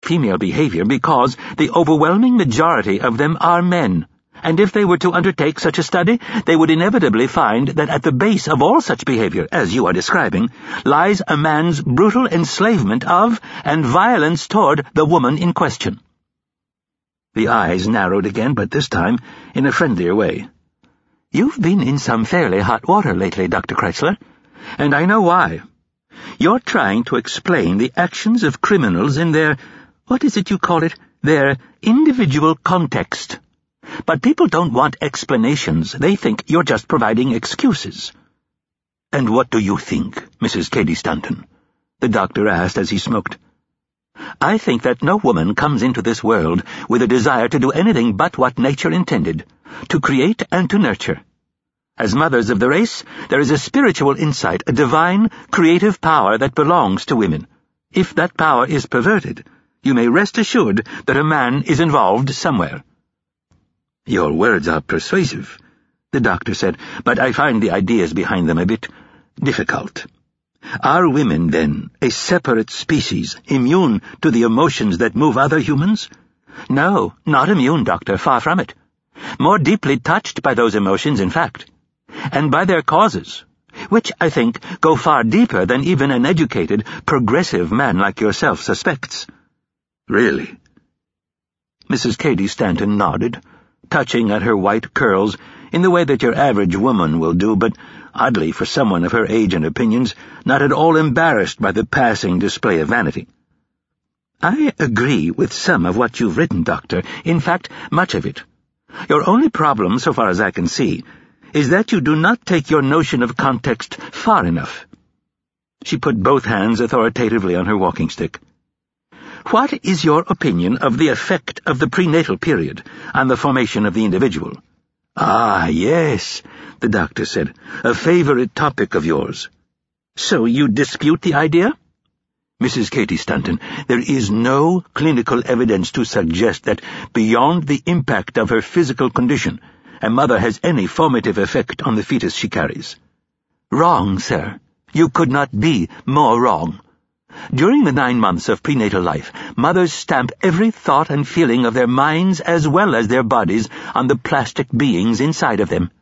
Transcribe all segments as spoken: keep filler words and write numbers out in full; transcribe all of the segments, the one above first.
female behavior because the overwhelming majority of them are men, and if they were to undertake such a study, they would inevitably find that at the base of all such behavior, as you are describing, lies a man's brutal enslavement of and violence toward the woman in question." The eyes narrowed again, but this time in a friendlier way. "You've been in some fairly hot water lately, Doctor Chrysler, and I know why. You're trying to explain the actions of criminals in their, what is it you call it, their individual context. But people don't want explanations. They think you're just providing excuses." "And what do you think, Missus Cady Stanton?" the doctor asked as he smoked. "I think that no woman comes into this world with a desire to do anything but what nature intended, to create and to nurture. As mothers of the race, there is a spiritual insight, a divine, creative power that belongs to women. If that power is perverted, you may rest assured that a man is involved somewhere." "Your words are persuasive," the doctor said, "but I find the ideas behind them a bit difficult. Are women, then, a separate species, immune to the emotions that move other humans?" "No, not immune, Doctor, far from it. More deeply touched by those emotions, in fact, and by their causes, which, I think, go far deeper than even an educated, progressive man like yourself suspects." "Really?" Missus Cady Stanton nodded, touching at her white curls in the way that your average woman will do, but, oddly for someone of her age and opinions, not at all embarrassed by the passing display of vanity. "I agree with some of what you've written, Doctor, in fact, much of it. Your only problem, so far as I can see, is that you do not take your notion of context far enough." She put both hands authoritatively on her walking stick. "What is your opinion of the effect of the prenatal period on the formation of the individual?" "Ah, yes," the doctor said, "a favorite topic of yours. So you dispute the idea?" "Missus Cady Stanton, there is no clinical evidence to suggest that, beyond the impact of her physical condition, a mother has any formative effect on the fetus she carries." "Wrong, sir. You could not be more wrong. During the nine months of prenatal life, mothers stamp every thought and feeling of their minds as well as their bodies on the plastic beings inside of them."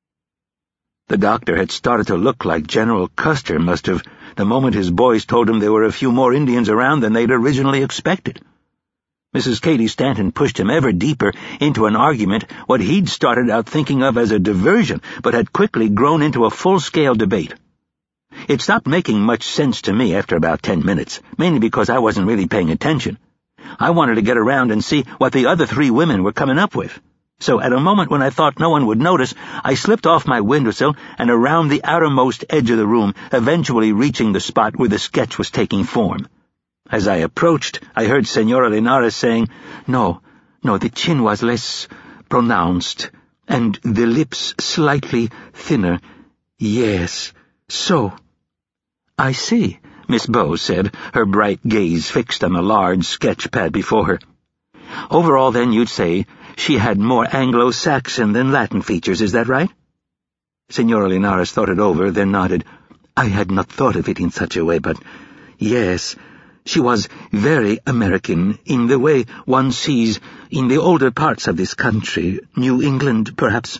The doctor had started to look like General Custer must have the moment his boys told him there were a few more Indians around than they'd originally expected. Missus Cady Stanton pushed him ever deeper into an argument what he'd started out thinking of as a diversion, but had quickly grown into a full-scale debate. It stopped making much sense to me after about ten minutes, mainly because I wasn't really paying attention. I wanted to get around and see what the other three women were coming up with. So at a moment when I thought no one would notice, I slipped off my windowsill and around the outermost edge of the room, eventually reaching the spot where the sketch was taking form. As I approached, I heard Senora Linares saying, "No, no, the chin was less pronounced, and the lips slightly thinner. Yes, so." "I see," Miss Bowe said, her bright gaze fixed on a large sketch pad before her. "Overall, then, you'd say she had more Anglo-Saxon than Latin features, is that right?" Senora Linares thought it over, then nodded. "I had not thought of it in such a way, but yes, she was very American in the way one sees in the older parts of this country, New England, perhaps."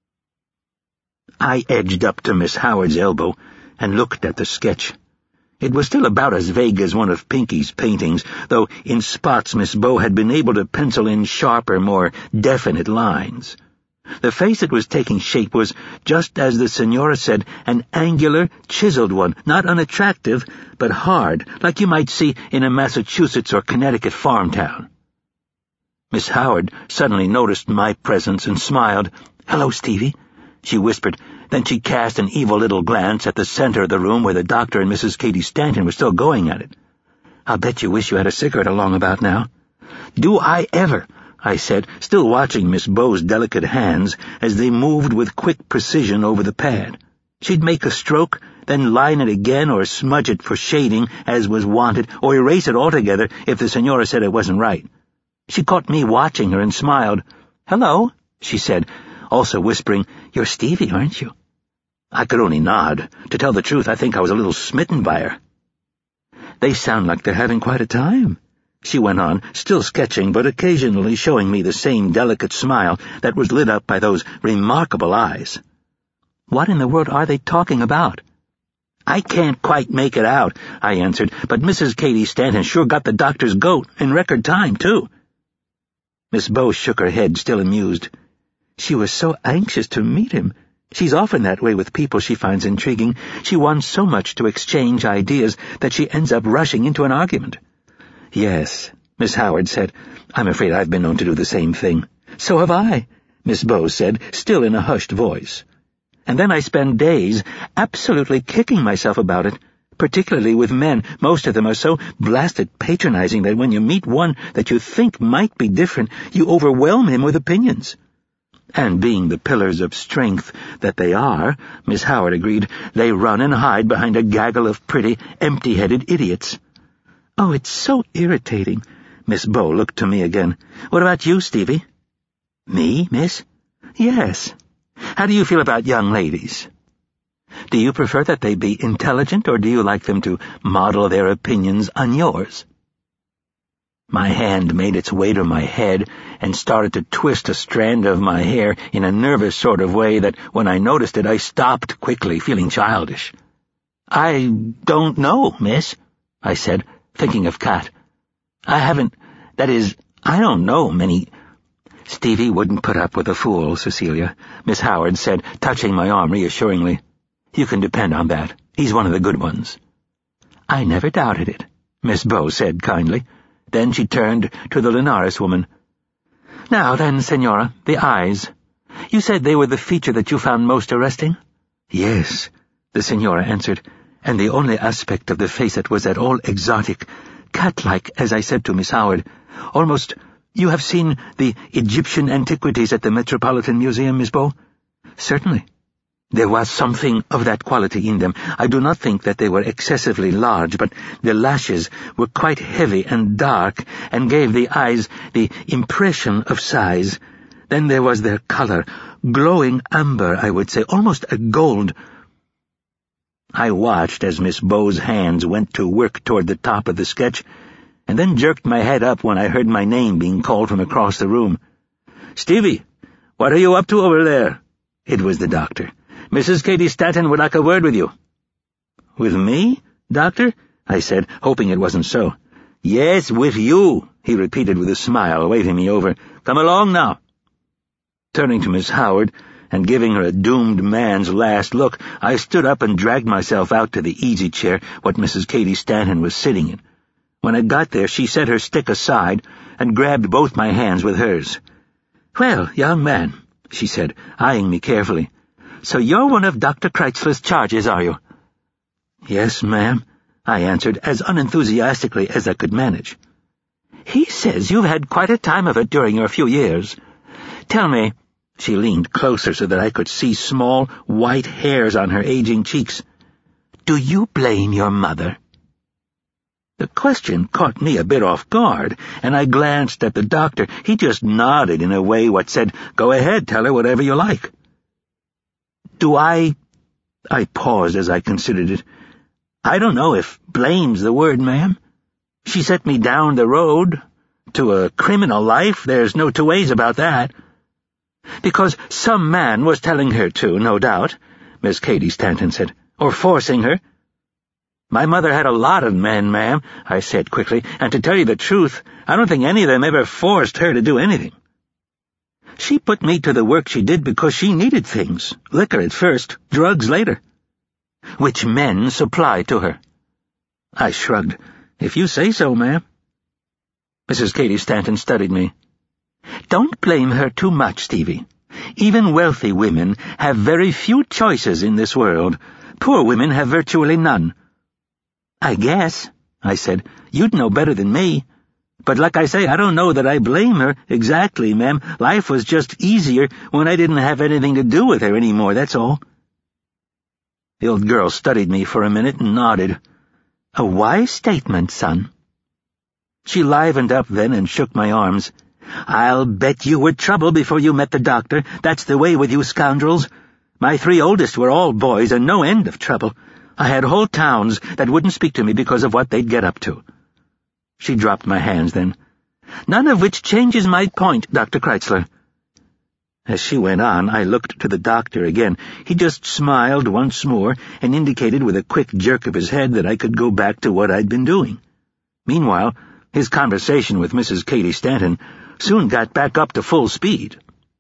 I edged up to Miss Howard's elbow and looked at the sketch. It was still about as vague as one of Pinky's paintings, though in spots Miss Bowe had been able to pencil in sharper, more definite lines. The face that was taking shape was, just as the Senora said, an angular, chiseled one, not unattractive, but hard, like you might see in a Massachusetts or Connecticut farm town. Miss Howard suddenly noticed my presence and smiled. "Hello, Stevie," she whispered. Then she cast an evil little glance at the center of the room where the doctor and Missus Cady Stanton were still going at it. "I'll bet you wish you had a cigarette along about now." "Do I ever?" I said, still watching Miss Bowe's delicate hands as they moved with quick precision over the pad. She'd make a stroke, then line it again or smudge it for shading as was wanted, or erase it altogether if the Senora said it wasn't right. She caught me watching her and smiled. "Hello," she said, also whispering, "You're Stevie, aren't you?" I could only nod. To tell the truth, I think I was a little smitten by her. "They sound like they're having quite a time," she went on, still sketching, but occasionally showing me the same delicate smile that was lit up by those remarkable eyes. What in the world are they talking about? I can't quite make it out, I answered, but Missus Katy Stanton sure got the doctor's goat in record time, too. Miss Bowe shook her head, still amused. She was so anxious to meet him. She's often that way with people she finds intriguing. She wants so much to exchange ideas that she ends up rushing into an argument. Yes, Miss Howard said. I'm afraid I've been known to do the same thing. So have I, Miss Bowe said, still in a hushed voice. And then I spend days absolutely kicking myself about it, particularly with men. Most of them are so blasted patronizing that when you meet one that you think might be different, you overwhelm him with opinions. And being the pillars of strength that they are, Miss Howard agreed, they run and hide behind a gaggle of pretty, empty-headed idiots. Oh, it's so irritating. Miss Bowe looked to me again. What about you, Stevie? Me, miss? Yes. How do you feel about young ladies? Do you prefer that they be intelligent, or do you like them to model their opinions on yours? My hand made its way to my head and started to twist a strand of my hair in a nervous sort of way that, when I noticed it, I stopped quickly, feeling childish. I don't know, miss, I said, thinking of Kat. I haven't, that is, I don't know many... Stevie wouldn't put up with a fool, Cecilia, Miss Howard said, touching my arm reassuringly. You can depend on that. He's one of the good ones. I never doubted it, Miss Bowe said kindly. Then she turned to the Linares woman. Now then, Senora, the eyes. You said they were the feature that you found most arresting? Yes, the Senora answered, and the only aspect of the face that was at all exotic, cat-like, as I said to Miss Howard. Almost, you have seen the Egyptian antiquities at the Metropolitan Museum, Miss Bowe? Certainly. There was something of that quality in them. I do not think that they were excessively large, but the lashes were quite heavy and dark, and gave the eyes the impression of size. Then there was their color, glowing amber, I would say, almost a gold. I watched as Miss Bowe's hands went to work toward the top of the sketch, and then jerked my head up when I heard my name being called from across the room. Stevie, what are you up to over there? It was the doctor. Missus Katy Stanton would like a word with you. With me, doctor? I said, hoping it wasn't so. Yes, with you, he repeated with a smile, waving me over. Come along now. Turning to Miss Howard and giving her a doomed man's last look, I stood up and dragged myself out to the easy chair what Missus Katy Stanton was sitting in. When I got there, she set her stick aside and grabbed both my hands with hers. Well, young man, she said, eyeing me carefully. So you're one of Doctor Kreitzler's charges, are you? Yes, ma'am, I answered, as unenthusiastically as I could manage. He says you've had quite a time of it during your few years. Tell me, she leaned closer so that I could see small, white hairs on her aging cheeks. Do you blame your mother? The question caught me a bit off guard, and I glanced at the doctor. He just nodded in a way what said, Go ahead, tell her whatever you like. Do I... I paused as I considered it. I don't know if blame's the word, ma'am. She set me down the road to a criminal life. There's no two ways about that. Because some man was telling her to, no doubt, Miss Katy Stanton said, or forcing her. My mother had a lot of men, ma'am, I said quickly, and to tell you the truth, I don't think any of them ever forced her to do anything. She put me to the work she did because she needed things, liquor at first, drugs later, which men supplied to her. I shrugged. If you say so, ma'am. Missus Katy Stanton studied me. Don't blame her too much, Stevie. Even wealthy women have very few choices in this world. Poor women have virtually none. I guess, I said, you'd know better than me. But like I say, I don't know that I blame her exactly, ma'am. Life was just easier when I didn't have anything to do with her anymore, that's all. The old girl studied me for a minute and nodded. A wise statement, son. She livened up then and shook my arms. I'll bet you were trouble before you met the doctor. That's the way with you scoundrels. My three oldest were all boys and no end of trouble. I had whole towns that wouldn't speak to me because of what they'd get up to. She dropped my hands then. "None of which changes my point, Doctor Kreitzler." As she went on, I looked to the doctor again. He just smiled once more and indicated with a quick jerk of his head that I could go back to what I'd been doing. Meanwhile, his conversation with Missus Katy Stanton soon got back up to full speed.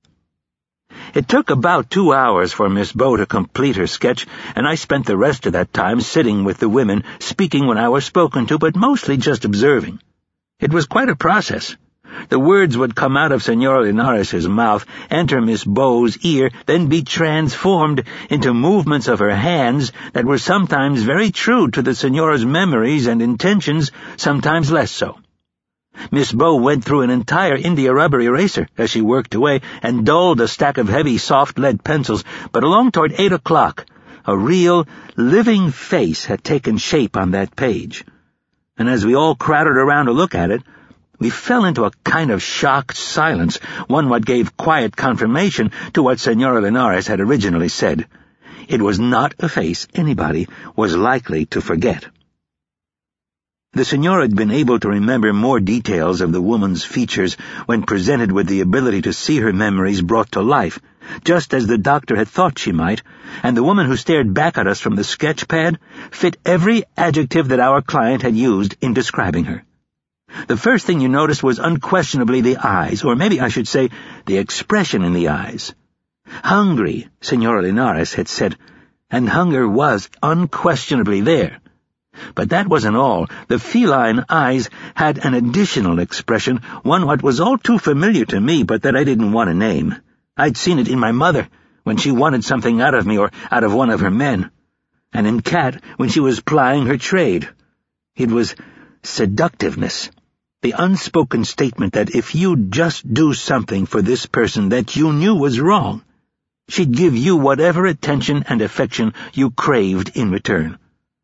It took about two hours for Miss Bow to complete her sketch, and I spent the rest of that time sitting with the women, speaking when I was spoken to, but mostly just observing. It was quite a process. The words would come out of Senora Linares's mouth, enter Miss Bow's ear, then be transformed into movements of her hands that were sometimes very true to the Senora's memories and intentions, sometimes less so. Miss Bow went through an entire India rubber eraser as she worked away and dulled a stack of heavy soft lead pencils, but along toward eight o'clock, a real, living face had taken shape on that page. And as we all crowded around to look at it, we fell into a kind of shocked silence, one what gave quiet confirmation to what Senora Linares had originally said. It was not a face anybody was likely to forget. The Senora had been able to remember more details of the woman's features when presented with the ability to see her memories brought to life, just as the doctor had thought she might, and the woman who stared back at us from the sketch pad fit every adjective that our client had used in describing her. The first thing you noticed was unquestionably the eyes, or maybe I should say the expression in the eyes. Hungry, Senora Linares had said, and hunger was unquestionably there. But that wasn't all. The feline eyes had an additional expression, one what was all too familiar to me, but that I didn't want to name. I'd seen it in my mother, when she wanted something out of me or out of one of her men, and in Kat, when she was plying her trade. It was seductiveness. The unspoken statement that if you'd just do something for this person that you knew was wrong, she'd give you whatever attention and affection you craved in return.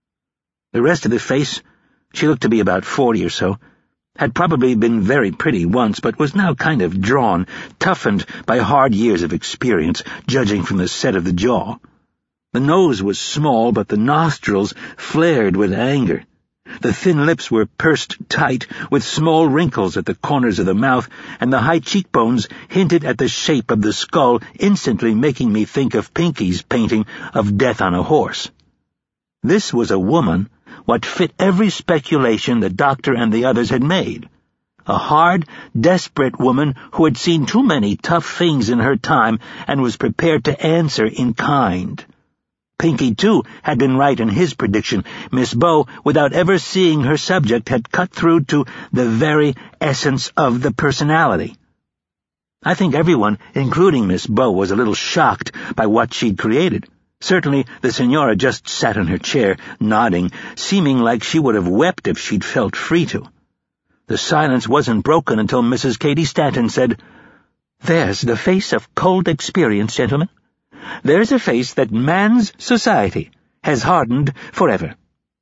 The rest of the face, she looked to be about forty or so, had probably been very pretty once, but was now kind of drawn, toughened by hard years of experience, judging from the set of the jaw. The nose was small, but the nostrils flared with anger. The thin lips were pursed tight, with small wrinkles at the corners of the mouth, and the high cheekbones hinted at the shape of the skull, instantly making me think of Pinky's painting of Death on a Horse. This was a woman what fit every speculation the doctor and the others had made. A hard, desperate woman who had seen too many tough things in her time and was prepared to answer in kind. Pinky, too, had been right in his prediction. Miss Bow, without ever seeing her subject, had cut through to the very essence of the personality. I think everyone, including Miss Bow, was a little shocked by what she'd created. Certainly the Senora just sat in her chair, nodding, seeming like she would have wept if she'd felt free to. The silence wasn't broken until Missus Katy Stanton said, "There's the face of cold experience, gentlemen. There's a face that man's society has hardened forever."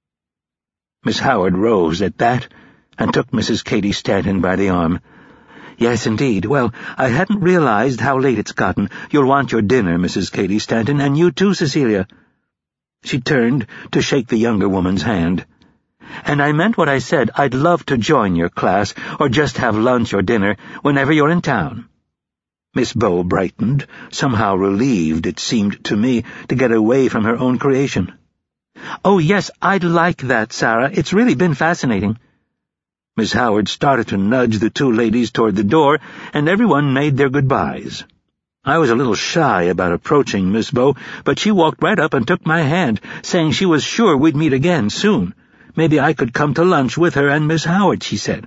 Miss Howard rose at that and took Missus Katy Stanton by the arm. "Yes, indeed. Well, I hadn't realized how late it's gotten. You'll want your dinner, Missus Katy Stanton, and you too, Cecilia." She turned to shake the younger woman's hand. "And I meant what I said. I'd love to join your class, or just have lunch or dinner, whenever you're in town." Miss Bow brightened, somehow relieved, it seemed to me, to get away from her own creation. "Oh, yes, I'd like that, Sarah. It's really been fascinating." Miss Howard started to nudge the two ladies toward the door, and everyone made their goodbyes. I was a little shy about approaching Miss Bow, but she walked right up and took my hand, saying she was sure we'd meet again soon. Maybe I could come to lunch with her and Miss Howard, she said.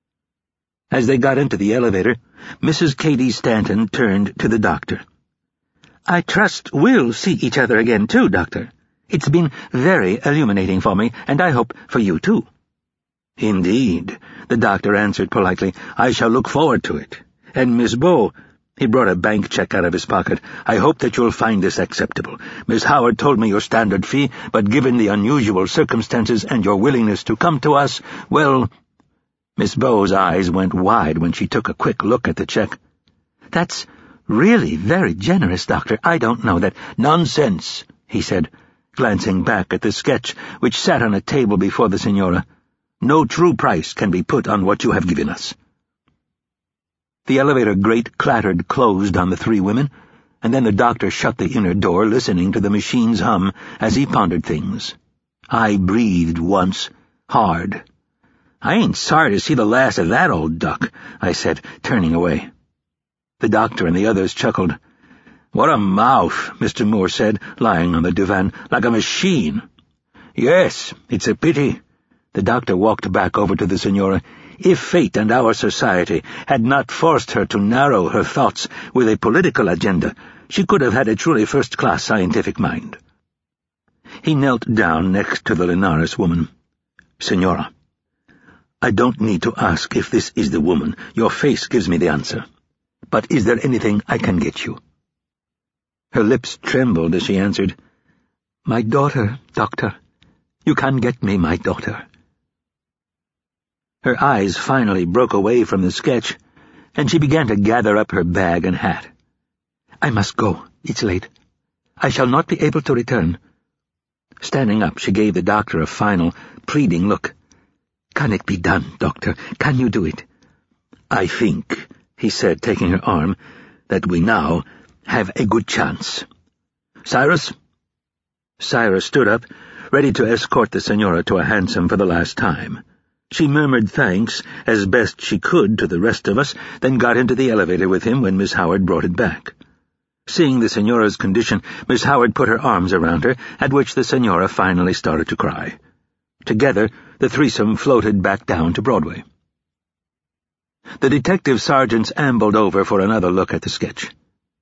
As they got into the elevator, Missus Katy Stanton turned to the doctor. "I trust we'll see each other again, too, Doctor. It's been very illuminating for me, and I hope for you, too." "Indeed," the doctor answered politely. "I shall look forward to it. And Miss Bow," he brought a bank check out of his pocket, "I hope that you'll find this acceptable. Miss Howard told me your standard fee, but given the unusual circumstances and your willingness to come to us, well—" Miss Bow's eyes went wide when she took a quick look at the check. "That's really very generous, Doctor. I don't know that—" "Nonsense," he said, glancing back at the sketch which sat on a table before the Senora. No true price can be put on what you have given us." The elevator grate clattered closed on the three women, and then the doctor shut the inner door, listening to the machine's hum as he pondered things. I breathed once, hard. "I ain't sorry to see the last of that old duck," I said, turning away. The doctor and the others chuckled. "What a mouth," Mister Moore said, lying on the divan, "like a machine." "Yes, it's a pity." The doctor walked back over to the Senora. "If fate and our society had not forced her to narrow her thoughts with a political agenda, she could have had a truly first-class scientific mind." He knelt down next to the Linares woman. "Senora, I don't need to ask if this is the woman. Your face gives me the answer. But is there anything I can get you?" Her lips trembled as she answered, "My daughter, doctor. You can get me my daughter." Her eyes finally broke away from the sketch, and she began to gather up her bag and hat. "I must go. It's late. I shall not be able to return." Standing up, she gave the doctor a final, pleading look. "Can it be done, doctor? Can you do it?" "I think," he said, taking her arm, "that we now have a good chance. Cyrus?" Cyrus stood up, ready to escort the Senora to a hansom for the last time. She murmured thanks as best she could to the rest of us, then got into the elevator with him when Miss Howard brought it back. Seeing the Senora's condition, Miss Howard put her arms around her, at which the Senora finally started to cry. Together, the threesome floated back down to Broadway. The detective sergeants ambled over for another look at the sketch.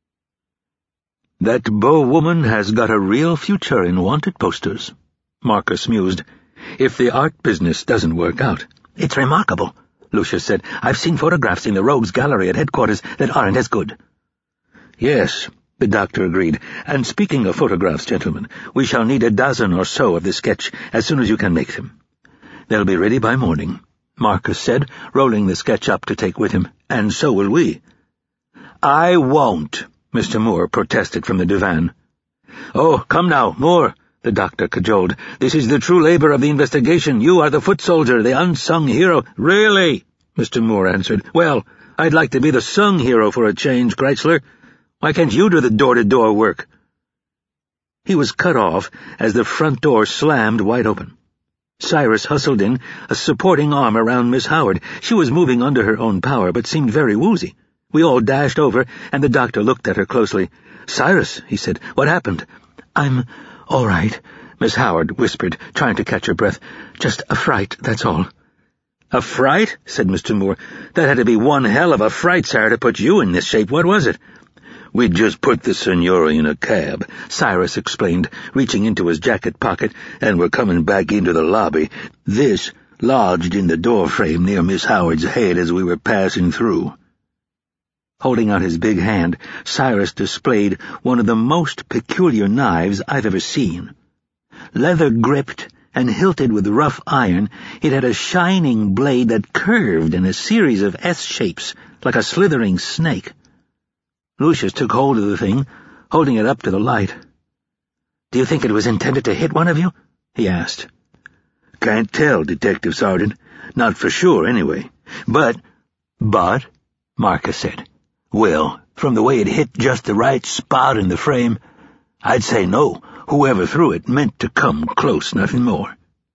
"That Bow woman has got a real future in wanted posters," Marcus mused, "if the art business doesn't work out." "It's remarkable," Lucius said. "I've seen photographs in the Rogues Gallery at headquarters that aren't as good." "Yes," the doctor agreed. "And speaking of photographs, gentlemen, we shall need a dozen or so of the sketch as soon as you can make them." "They'll be ready by morning," Marcus said, rolling the sketch up to take with him. "And so will we." "I won't," Mister Moore protested from the divan. "Oh, come now, Moore," the doctor cajoled. "This is the true labor of the investigation. You are the foot soldier, the unsung hero." "Really?" Mister Moore answered. "Well, I'd like to be the sung hero for a change, Chrysler. Why can't you do the door-to-door work?" He was cut off as the front door slammed wide open. Cyrus hustled in, a supporting arm around Miss Howard. She was moving under her own power, but seemed very woozy. We all dashed over, and the doctor looked at her closely. "Cyrus," he said, "what happened?" "I'm all right," Miss Howard whispered, trying to catch her breath. "Just a fright, that's all." "A fright?" said Mister Moore. "That had to be one hell of a fright, sir, to put you in this shape. What was it?" "We just put the Senora in a cab," Cyrus explained, reaching into his jacket pocket, "and we're coming back into the lobby. This lodged in the doorframe near Miss Howard's head as we were passing through." Holding out his big hand, Cyrus displayed one of the most peculiar knives I've ever seen. Leather-gripped and hilted with rough iron, it had a shining blade that curved in a series of S-shapes, like a slithering snake. Lucius took hold of the thing, holding it up to the light. "Do you think it was intended to hit one of you?" he asked. "Can't tell, Detective Sergeant. Not for sure, anyway. But—" "But?" Marcus said. "Well, from the way it hit just the right spot in the frame, I'd say no. Whoever threw it meant to come close, nothing more."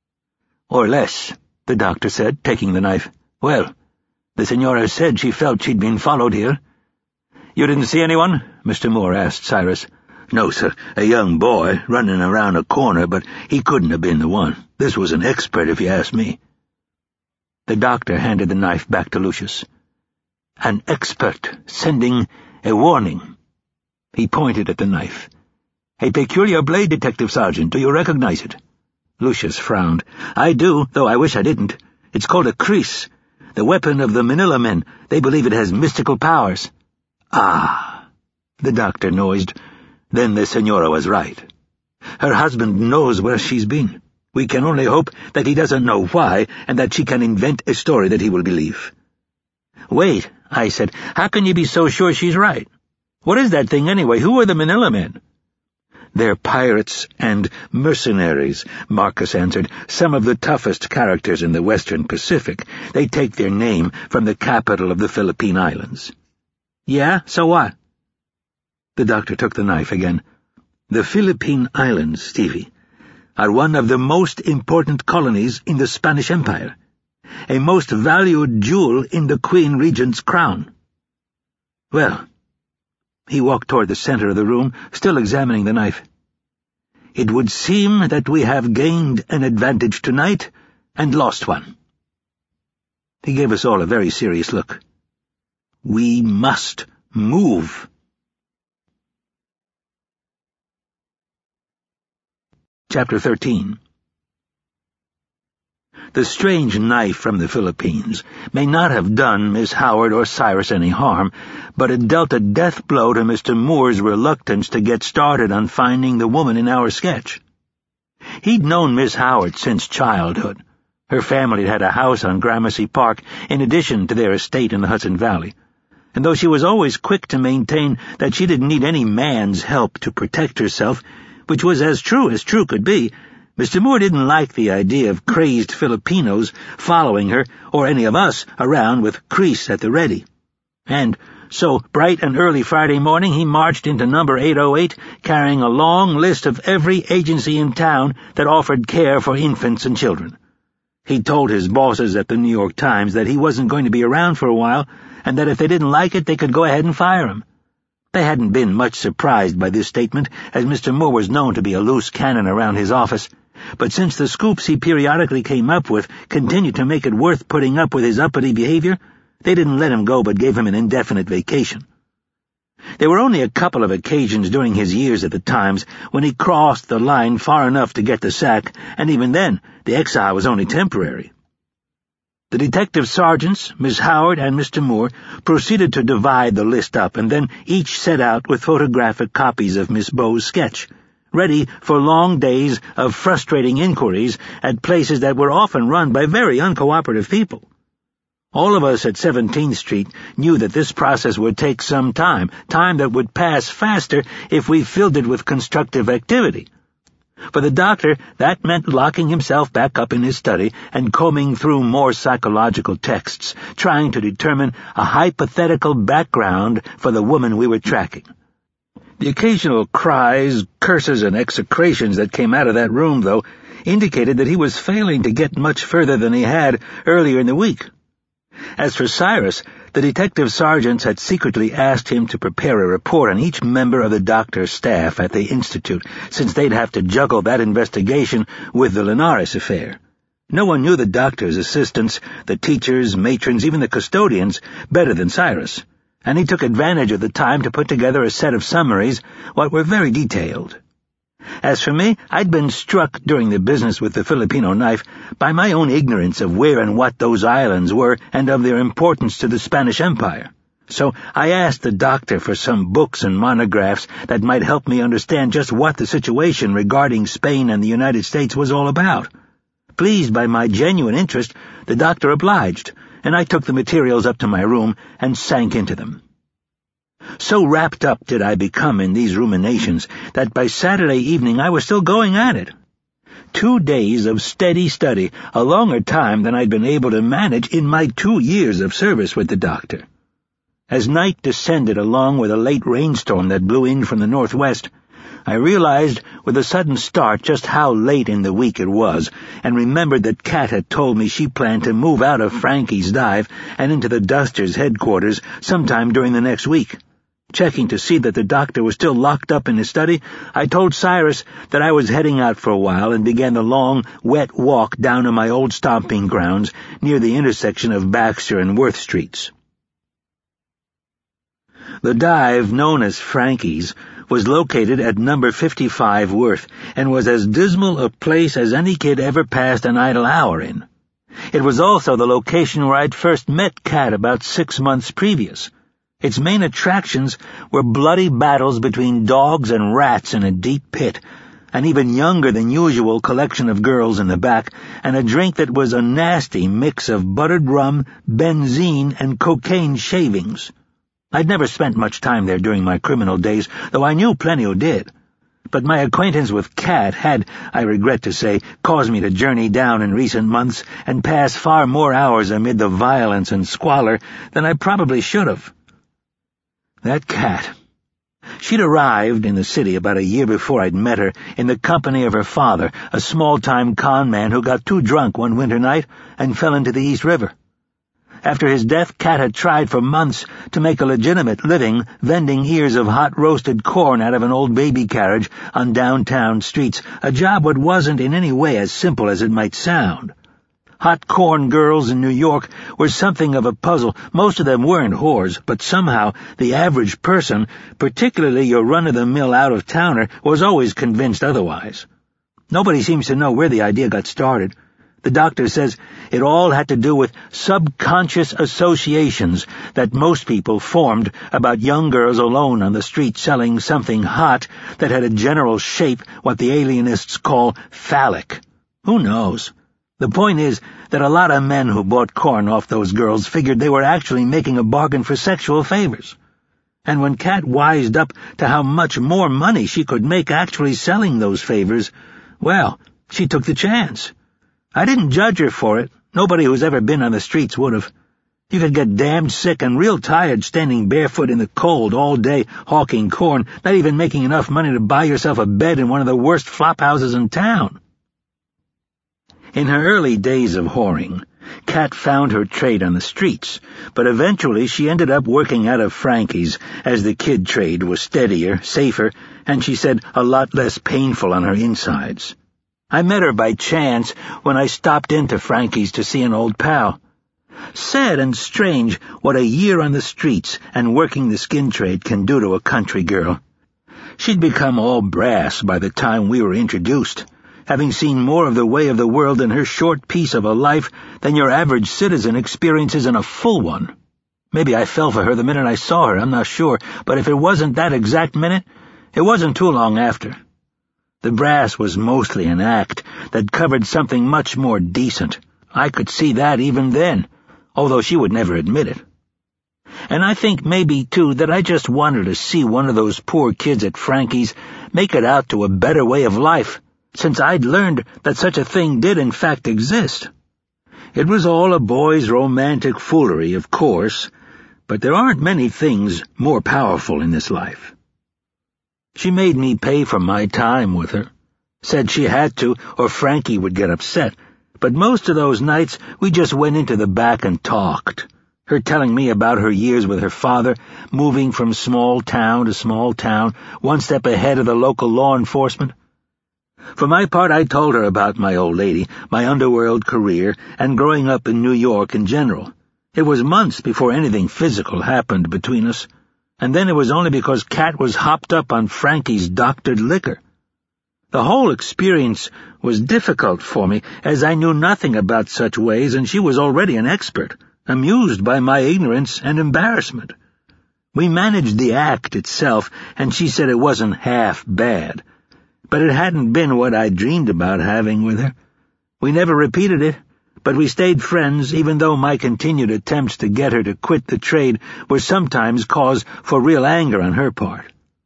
"Or less," the doctor said, taking the knife. "Well, the Senora said she felt she'd been followed here." "You didn't see anyone?" Mister Moore asked Cyrus. "No, sir. A young boy running around a corner, but he couldn't have been the one. This was an expert, if you ask me." The doctor handed the knife back to Lucius. "An expert sending a warning." He pointed at the knife. "A peculiar blade, Detective Sergeant. Do you recognize it?" Lucius frowned. "I do, though I wish I didn't. It's called a kris, the weapon of the Manila men. They believe it has mystical powers." "Ah," the doctor noised. "Then the Senora was right. Her husband knows where she's been. We can only hope that he doesn't know why, and that she can invent a story that he will believe." "Wait," I said. "How can you be so sure she's right? What is that thing, anyway? Who are the Manila men?" "They're pirates and mercenaries," Marcus answered. "Some of the toughest characters in the Western Pacific. They take their name from the capital of the Philippine Islands." "Yeah, so what?" The doctor took the knife again. "The Philippine Islands, Stevie, are one of the most important colonies in the Spanish Empire, a most valued jewel in the Queen Regent's crown." "Well," he walked toward the center of the room, still examining the knife, "it would seem that we have gained an advantage tonight and lost one." He gave us all a very serious look. "We must move." Chapter thirteen. The strange knife from the Philippines may not have done Miss Howard or Cyrus any harm, but it dealt a death blow to Mister Moore's reluctance to get started on finding the woman in our sketch. He'd known Miss Howard since childhood. Her family had a house on Gramercy Park in addition to their estate in the Hudson Valley, and though she was always quick to maintain that she didn't need any man's help to protect herself, which was as true as true could be, Mister Moore didn't like the idea of crazed Filipinos following her or any of us around with Crease at the ready. And so, bright and early Friday morning, he marched into number eight oh eight, carrying a long list of every agency in town that offered care for infants and children. He told his bosses at the New York Times that he wasn't going to be around for a while, and that if they didn't like it, they could go ahead and fire him. They hadn't been much surprised by this statement, as Mister Moore was known to be a loose cannon around his office, but since the scoops he periodically came up with continued to make it worth putting up with his uppity behavior, they didn't let him go but gave him an indefinite vacation. There were only a couple of occasions during his years at the Times when he crossed the line far enough to get the sack, and even then the exile was only temporary. The detective sergeants, Miss Howard and Mister Moore, proceeded to divide the list up, and then each set out with photographic copies of Miss Bowes' sketch, ready for long days of frustrating inquiries at places that were often run by very uncooperative people. All of us at seventeenth Street knew that this process would take some time, time that would pass faster if we filled it with constructive activity. For the doctor, that meant locking himself back up in his study and combing through more psychological texts, trying to determine a hypothetical background for the woman we were tracking. The occasional cries, curses, and execrations that came out of that room, though, indicated that he was failing to get much further than he had earlier in the week. As for Cyrus, the detective sergeants had secretly asked him to prepare a report on each member of the doctor's staff at the Institute, since they'd have to juggle that investigation with the Linares affair. No one knew the doctor's assistants, the teachers, matrons, even the custodians, better than Cyrus, and he took advantage of the time to put together a set of summaries, what were very detailed. As for me, I'd been struck during the business with the Filipino knife by my own ignorance of where and what those islands were and of their importance to the Spanish Empire. So I asked the doctor for some books and monographs that might help me understand just what the situation regarding Spain and the United States was all about. Pleased by my genuine interest, the doctor obliged, and I took the materials up to my room and sank into them. So wrapped up did I become in these ruminations that by Saturday evening I was still going at it. Two days of steady study, a longer time than I'd been able to manage in my two years of service with the doctor. As night descended along with a late rainstorm that blew in from the northwest, I realized with a sudden start just how late in the week it was, and remembered that Kat had told me she planned to move out of Frankie's dive and into the Dusters' headquarters sometime during the next week. Checking to see that the doctor was still locked up in his study, I told Cyrus that I was heading out for a while and began the long, wet walk down to my old stomping grounds near the intersection of Baxter and Worth Streets. The dive, known as Frankie's, was located at number fifty-five Worth and was as dismal a place as any kid ever passed an idle hour in. It was also the location where I'd first met Kat about six months previous. Its main attractions were bloody battles between dogs and rats in a deep pit, an even younger than usual collection of girls in the back, and a drink that was a nasty mix of buttered rum, benzene, and cocaine shavings. I'd never spent much time there during my criminal days, though I knew plenty who did. But my acquaintance with Kat had, I regret to say, caused me to journey down in recent months and pass far more hours amid the violence and squalor than I probably should have. That Kat. She'd arrived in the city about a year before I'd met her in the company of her father, a small-time con man who got too drunk one winter night and fell into the East River. After his death, Kat had tried for months to make a legitimate living vending ears of hot roasted corn out of an old baby carriage on downtown streets, a job that wasn't in any way as simple as it might sound. Hot corn girls in New York were something of a puzzle. Most of them weren't whores, but somehow the average person, particularly your run-of-the-mill out-of-towner, was always convinced otherwise. Nobody seems to know where the idea got started. The doctor says it all had to do with subconscious associations that most people formed about young girls alone on the street selling something hot that had a general shape what the alienists call phallic. Who knows? The point is that a lot of men who bought corn off those girls figured they were actually making a bargain for sexual favors. And when Kat wised up to how much more money she could make actually selling those favors, well, she took the chance. I didn't judge her for it. Nobody who's ever been on the streets would have. You could get damned sick and real tired standing barefoot in the cold all day hawking corn, not even making enough money to buy yourself a bed in one of the worst flop houses in town. In her early days of whoring, Kat found her trade on the streets, but eventually she ended up working out of Frankie's, as the kid trade was steadier, safer, and she said a lot less painful on her insides. I met her by chance when I stopped into Frankie's to see an old pal. Sad and strange what a year on the streets and working the skin trade can do to a country girl. She'd become all brass by the time we were introduced, having seen more of the way of the world in her short piece of a life than your average citizen experiences in a full one. Maybe I fell for her the minute I saw her, I'm not sure, but if it wasn't that exact minute, it wasn't too long after. The brass was mostly an act that covered something much more decent. I could see that even then, although she would never admit it. And I think maybe, too, that I just wanted to see one of those poor kids at Frankie's make it out to a better way of life, since I'd learned that such a thing did in fact exist. It was all a boy's romantic foolery, of course, but there aren't many things more powerful in this life. She made me pay for my time with her. Said she had to, or Frankie would get upset. But most of those nights, we just went into the back and talked. Her telling me about her years with her father, moving from small town to small town, one step ahead of the local law enforcement. For my part, I told her about my old lady, my underworld career, and growing up in New York in general. It was months before anything physical happened between us. And then it was only because Kat was hopped up on Frankie's doctored liquor. The whole experience was difficult for me, as I knew nothing about such ways, and she was already an expert, amused by my ignorance and embarrassment. We managed the act itself, and she said it wasn't half bad, but it hadn't been what I dreamed about having with her. We never repeated it, but we stayed friends, even though my continued attempts to get her to quit the trade were sometimes cause for real anger on her part.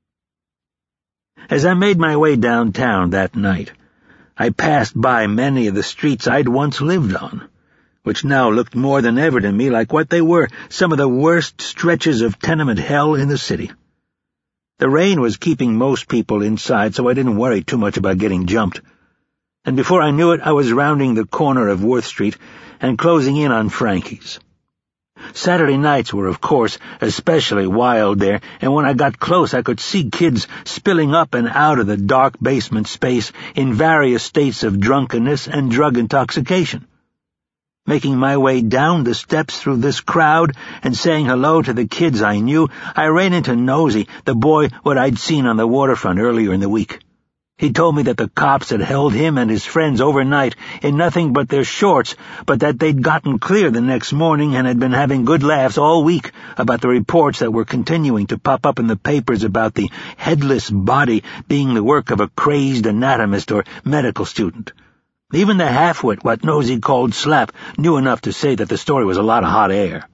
As I made my way downtown that night, I passed by many of the streets I'd once lived on, which now looked more than ever to me like what they were, some of the worst stretches of tenement hell in the city. The rain was keeping most people inside, so I didn't worry too much about getting jumped. And before I knew it, I was rounding the corner of Worth Street and closing in on Frankie's. Saturday nights were, of course, especially wild there, and when I got close I could see kids spilling up and out of the dark basement space in various states of drunkenness and drug intoxication. Making my way down the steps through this crowd and saying hello to the kids I knew, I ran into Nosey, the boy what I'd seen on the waterfront earlier in the week. He told me that the cops had held him and his friends overnight in nothing but their shorts, but that they'd gotten clear the next morning and had been having good laughs all week about the reports that were continuing to pop up in the papers about the headless body being the work of a crazed anatomist or medical student. Even the half-wit, what Nosey called Slap, knew enough to say that the story was a lot of hot air.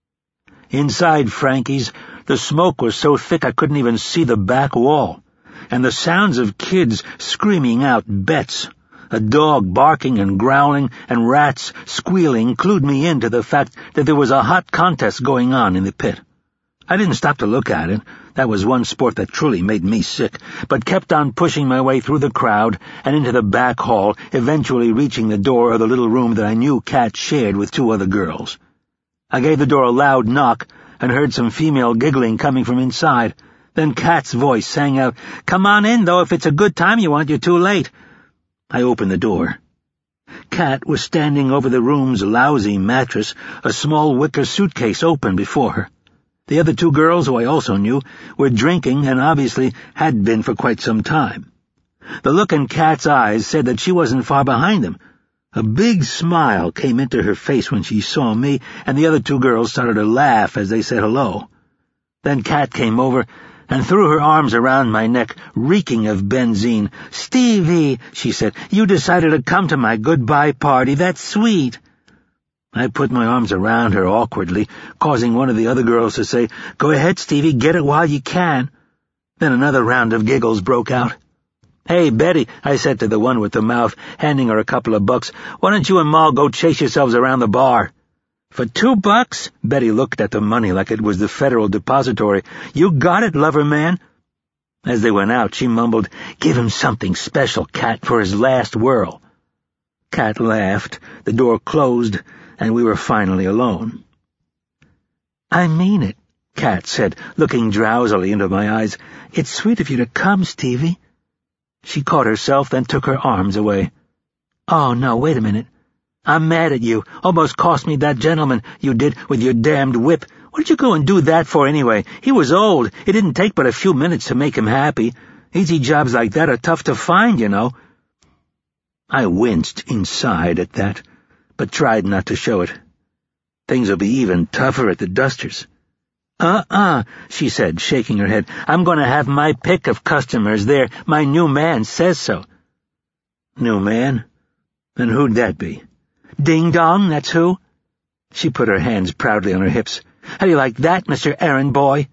Inside Frankie's, the smoke was so thick I couldn't even see the back wall. and the sounds of kids screaming out bets, a dog barking and growling, and rats squealing clued me into the fact that there was a hot contest going on in the pit. I didn't stop to look at it. That was one sport that truly made me sick, but kept on pushing my way through the crowd and into the back hall, eventually reaching the door of the little room that I knew Kat shared with two other girls. I gave the door a loud knock and heard some female giggling coming from inside. Then Kat's voice sang out, "Come on in, though, if it's a good time you want, you're too late." I opened the door. Kat was standing over the room's lousy mattress, a small wicker suitcase open before her. The other two girls, who I also knew, were drinking and obviously had been for quite some time. The look in Kat's eyes said that she wasn't far behind them. A big smile came into her face when she saw me, and the other two girls started to laugh as they said hello. Then Kat came over and threw her arms around my neck, reeking of benzene. "Stevie," she said, "you decided to come to my goodbye party. That's sweet." I put my arms around her awkwardly, causing one of the other girls to say, "Go ahead, Stevie, get it while you can." Then another round of giggles broke out. "Hey, Betty," I said to the one with the mouth, handing her a couple of bucks, "why don't you and Ma go chase yourselves around the bar?" "For two bucks?" Betty looked at the money like it was the Federal Depository. "You got it, lover man." As they went out, she mumbled, "Give him something special, Kat, for his last whirl." Kat laughed, the door closed, and we were finally alone. "I mean it," Kat said, looking drowsily into my eyes. "It's sweet of you to come, Stevie." She caught herself, then took her arms away. "Oh, no, wait a minute. I'm mad at you. Almost cost me that gentleman, you did, with your damned whip. What did you go and do that for, anyway? He was old. It didn't take but a few minutes to make him happy. Easy jobs like that are tough to find, you know." I winced inside at that, but tried not to show it. "Things will be even tougher at the Dusters." Uh-uh, she said, shaking her head. "I'm going to have my pick of customers there. My new man says so." "New man? And who'd that be?" "Ding Dong, that's who." She put her hands proudly on her hips. "How do you like that, Mister Errand Boy?"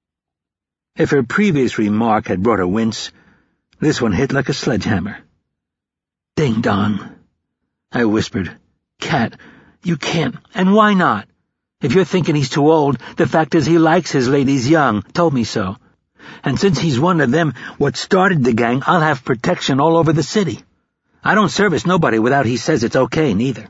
If her previous remark had brought a wince, this one hit like a sledgehammer. "Ding Dong," I whispered. "Kat, you can't. And why not? If you're thinking he's too old, the fact is he likes his ladies young, told me so. And since he's one of them what started the gang, I'll have protection all over the city. I don't service nobody without he says it's okay, neither."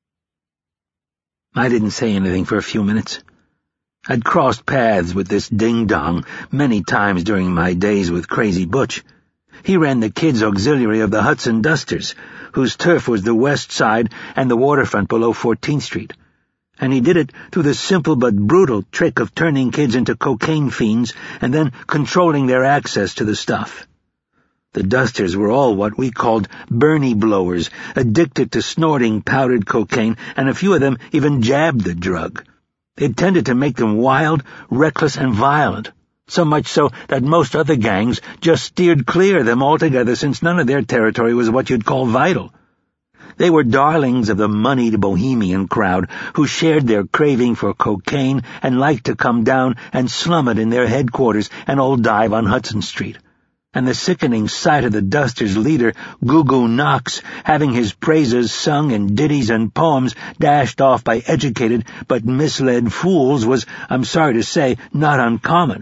I didn't say anything for a few minutes. I'd crossed paths with this ding-dong many times during my days with Crazy Butch. He ran the kids' auxiliary of the Hudson Dusters, whose turf was the west side and the waterfront below fourteenth Street. And he did it through the simple but brutal trick of turning kids into cocaine fiends and then controlling their access to the stuff. The Dusters were all what we called Bernie blowers, addicted to snorting powdered cocaine, and a few of them even jabbed the drug. It tended to make them wild, reckless, and violent, so much so that most other gangs just steered clear of them altogether, since none of their territory was what you'd call vital. They were darlings of the moneyed bohemian crowd who shared their craving for cocaine and liked to come down and slum it in their headquarters, an old dive on Hudson Street. And the sickening sight of the Dusters' leader, Goo Goo Knox, having his praises sung in ditties and poems dashed off by educated but misled fools was, I'm sorry to say, not uncommon.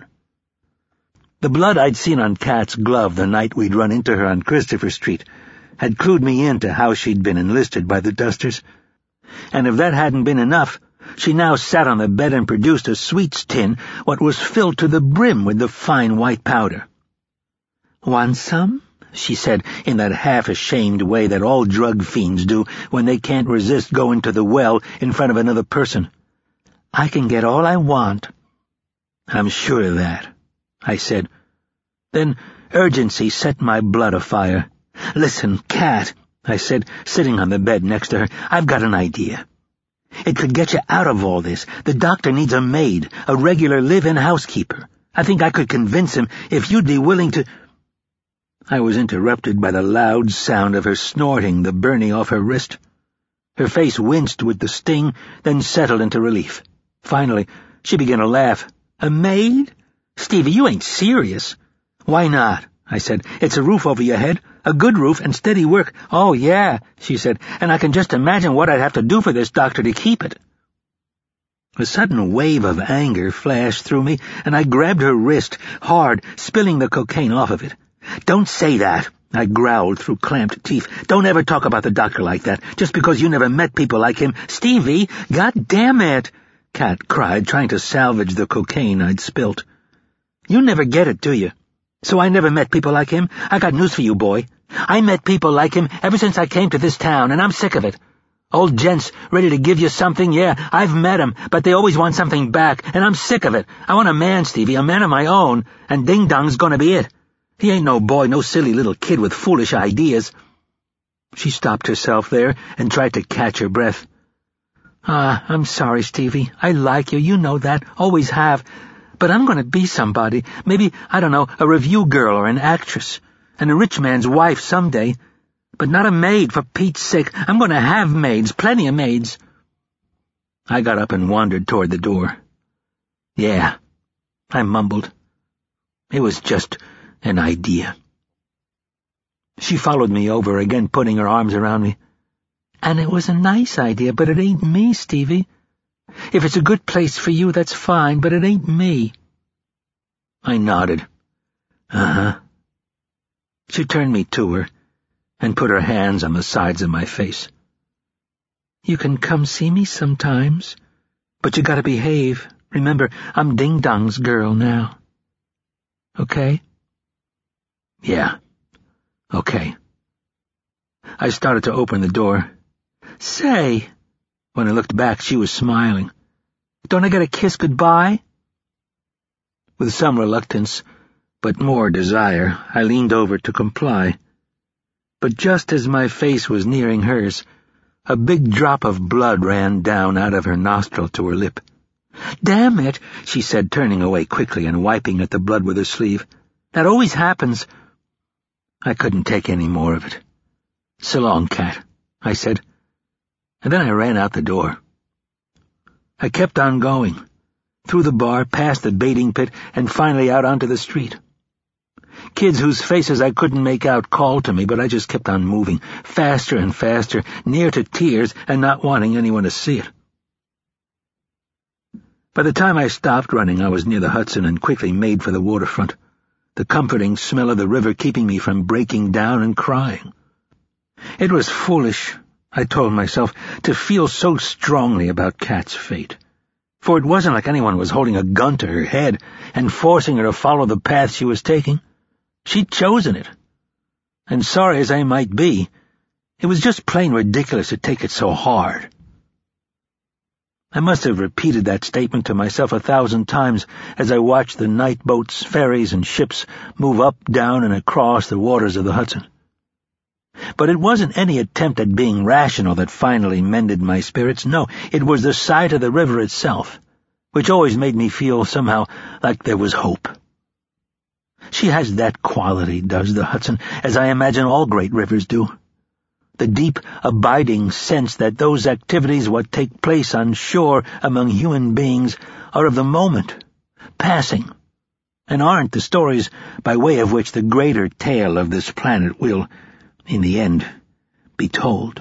The blood I'd seen on Kat's glove the night we'd run into her on Christopher Street had clued me into how she'd been enlisted by the Dusters. And if that hadn't been enough, she now sat on the bed and produced a sweets tin, what was filled to the brim with the fine white powder. "Want some?" she said, in that half-ashamed way that all drug fiends do when they can't resist going to the well in front of another person. "I can get all I want." "I'm sure of that," I said. Then urgency set my blood afire. "Listen, Kat," I said, sitting on the bed next to her, "I've got an idea. It could get you out of all this. The doctor needs a maid, a regular live-in housekeeper. I think I could convince him if you'd be willing to—" I was interrupted by the loud sound of her snorting the Bernie off her wrist. Her face winced with the sting, then settled into relief. Finally, she began to laugh. "A maid? Stevie, you ain't serious." "Why not?" I said. "It's a roof over your head, a good roof and steady work." "Oh, yeah," she said, "and I can just imagine what I'd have to do for this doctor to keep it." A sudden wave of anger flashed through me, and I grabbed her wrist hard, spilling the cocaine off of it. "Don't say that," I growled through clamped teeth. "Don't ever talk about the doctor like that, just because you never met people like him." "Stevie, God damn it!" Kat cried, trying to salvage the cocaine I'd spilt. "You never get it, do you? So I never met people like him? I got news for you, boy. I met people like him ever since I came to this town, and I'm sick of it. Old gents ready to give you something, yeah, I've met 'em, but they always want something back, and I'm sick of it. I want a man, Stevie, a man of my own, and Ding Dong's gonna be it. He ain't no boy, no silly little kid with foolish ideas." She stopped herself there and tried to catch her breath. "Ah, I'm sorry, Stevie. I like you, you know that, always have. But I'm going to be somebody. Maybe, I don't know, a review girl or an actress, and a rich man's wife someday. But not a maid, for Pete's sake. I'm going to have maids, plenty of maids." I got up and wandered toward the door. "Yeah," I mumbled. "It was just an idea." She followed me over, again putting her arms around me. "And it was a nice idea, but it ain't me, Stevie. If it's a good place for you, that's fine, but it ain't me." I nodded. "Uh-huh." She turned me to her and put her hands on the sides of my face. "You can come see me sometimes, but you gotta behave. Remember, I'm Ding Dong's girl now. Okay?" "Yeah, okay." I started to open the door. "Say," when I looked back, she was smiling. "Don't I get a kiss goodbye?" With some reluctance, but more desire, I leaned over to comply. But just as my face was nearing hers, a big drop of blood ran down out of her nostril to her lip. "Damn it," she said, turning away quickly and wiping at the blood with her sleeve. "That always happens." I couldn't take any more of it. "So long, Kat," I said, and then I ran out the door. I kept on going, through the bar, past the baiting pit, and finally out onto the street. Kids whose faces I couldn't make out called to me, but I just kept on moving, faster and faster, near to tears and not wanting anyone to see it. By the time I stopped running, I was near the Hudson and quickly made for the waterfront, the comforting smell of the river keeping me from breaking down and crying. It was foolish, I told myself, to feel so strongly about Kat's fate, for it wasn't like anyone was holding a gun to her head and forcing her to follow the path she was taking. She'd chosen it. And sorry as I might be, it was just plain ridiculous to take it so hard. I must have repeated that statement to myself a thousand times as I watched the night boats, ferries, and ships move up, down, and across the waters of the Hudson. But it wasn't any attempt at being rational that finally mended my spirits. No, it was the sight of the river itself, which always made me feel somehow like there was hope. She has that quality, does the Hudson, as I imagine all great rivers do. The deep, abiding sense that those activities what take place on shore among human beings are of the moment, passing, and aren't the stories by way of which the greater tale of this planet will, in the end, be told.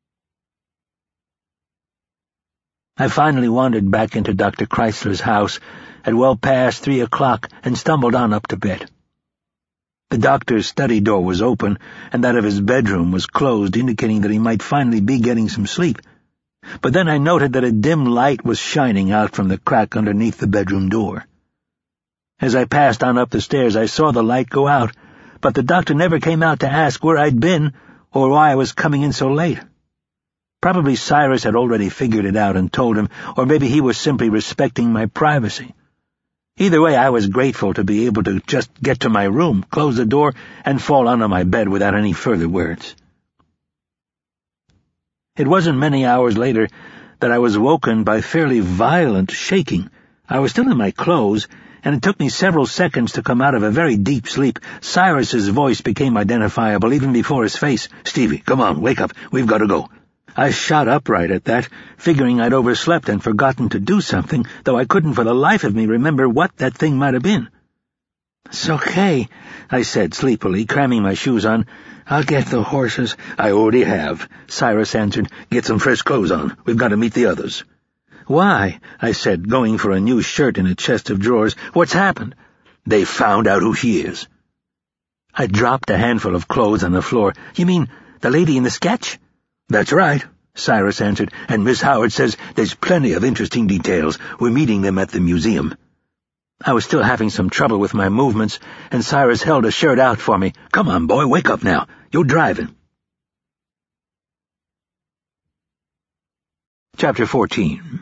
I finally wandered back into Doctor Chrysler's house at well past three o'clock and stumbled on up to bed. The doctor's study door was open, and that of his bedroom was closed, indicating that he might finally be getting some sleep. But then I noted that a dim light was shining out from the crack underneath the bedroom door. As I passed on up the stairs, I saw the light go out, but the doctor never came out to ask where I'd been or why I was coming in so late. Probably Cyrus had already figured it out and told him, or maybe he was simply respecting my privacy. Either way, I was grateful to be able to just get to my room, close the door, and fall onto my bed without any further words. It wasn't many hours later that I was woken by fairly violent shaking. I was still in my clothes, and it took me several seconds to come out of a very deep sleep. Cyrus's voice became identifiable even before his face. "Stevie, come on, wake up. We've got to go." I shot upright at that, figuring I'd overslept and forgotten to do something, though I couldn't for the life of me remember what that thing might have been. "It's okay," I said sleepily, cramming my shoes on. "I'll get the horses." "I already have," Cyrus answered. "Get some fresh clothes on. We've got to meet the others." "Why?" I said, going for a new shirt in a chest of drawers. "What's happened?" "They found out who she is." I dropped a handful of clothes on the floor. "You mean the lady in the sketch?" "That's right," Cyrus answered, "and Miss Howard says there's plenty of interesting details. We're meeting them at the museum." I was still having some trouble with my movements, and Cyrus held a shirt out for me. "Come on, boy, wake up now. You're driving." Chapter fourteen.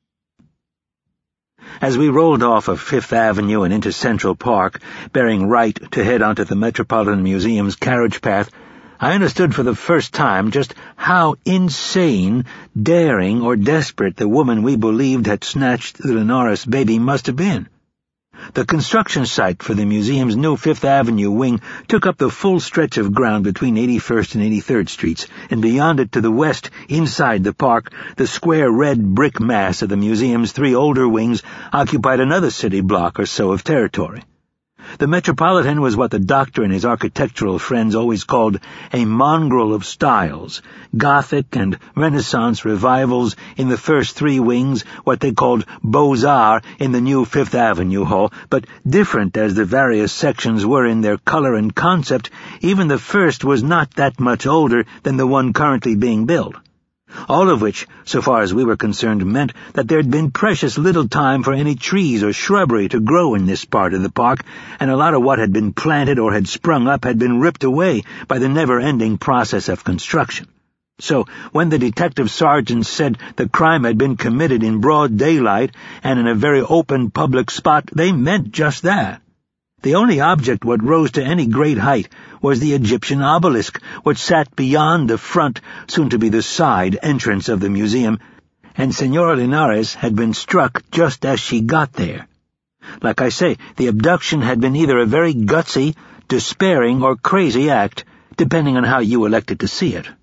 As we rolled off of Fifth Avenue and into Central Park, bearing right to head onto the Metropolitan Museum's carriage path, I understood for the first time just how insane, daring, or desperate the woman we believed had snatched the Linares baby must have been. The construction site for the museum's new Fifth Avenue wing took up the full stretch of ground between eighty-first and eighty-third Streets, and beyond it to the west, inside the park, the square red brick mass of the museum's three older wings occupied another city block or so of territory. The Metropolitan was what the doctor and his architectural friends always called a mongrel of styles, Gothic and Renaissance revivals in the first three wings, what they called Beaux-Arts in the new Fifth Avenue Hall, but different as the various sections were in their color and concept, even the first was not that much older than the one currently being built. All of which, so far as we were concerned, meant that there'd been precious little time for any trees or shrubbery to grow in this part of the park, and a lot of what had been planted or had sprung up had been ripped away by the never-ending process of construction. So, when the detective sergeant said the crime had been committed in broad daylight and in a very open public spot, they meant just that. The only object what rose to any great height was the Egyptian obelisk, which sat beyond the front, soon to be the side, entrance of the museum, and Senora Linares had been struck just as she got there. Like I say, the abduction had been either a very gutsy, despairing, or crazy act, depending on how you elected to see it.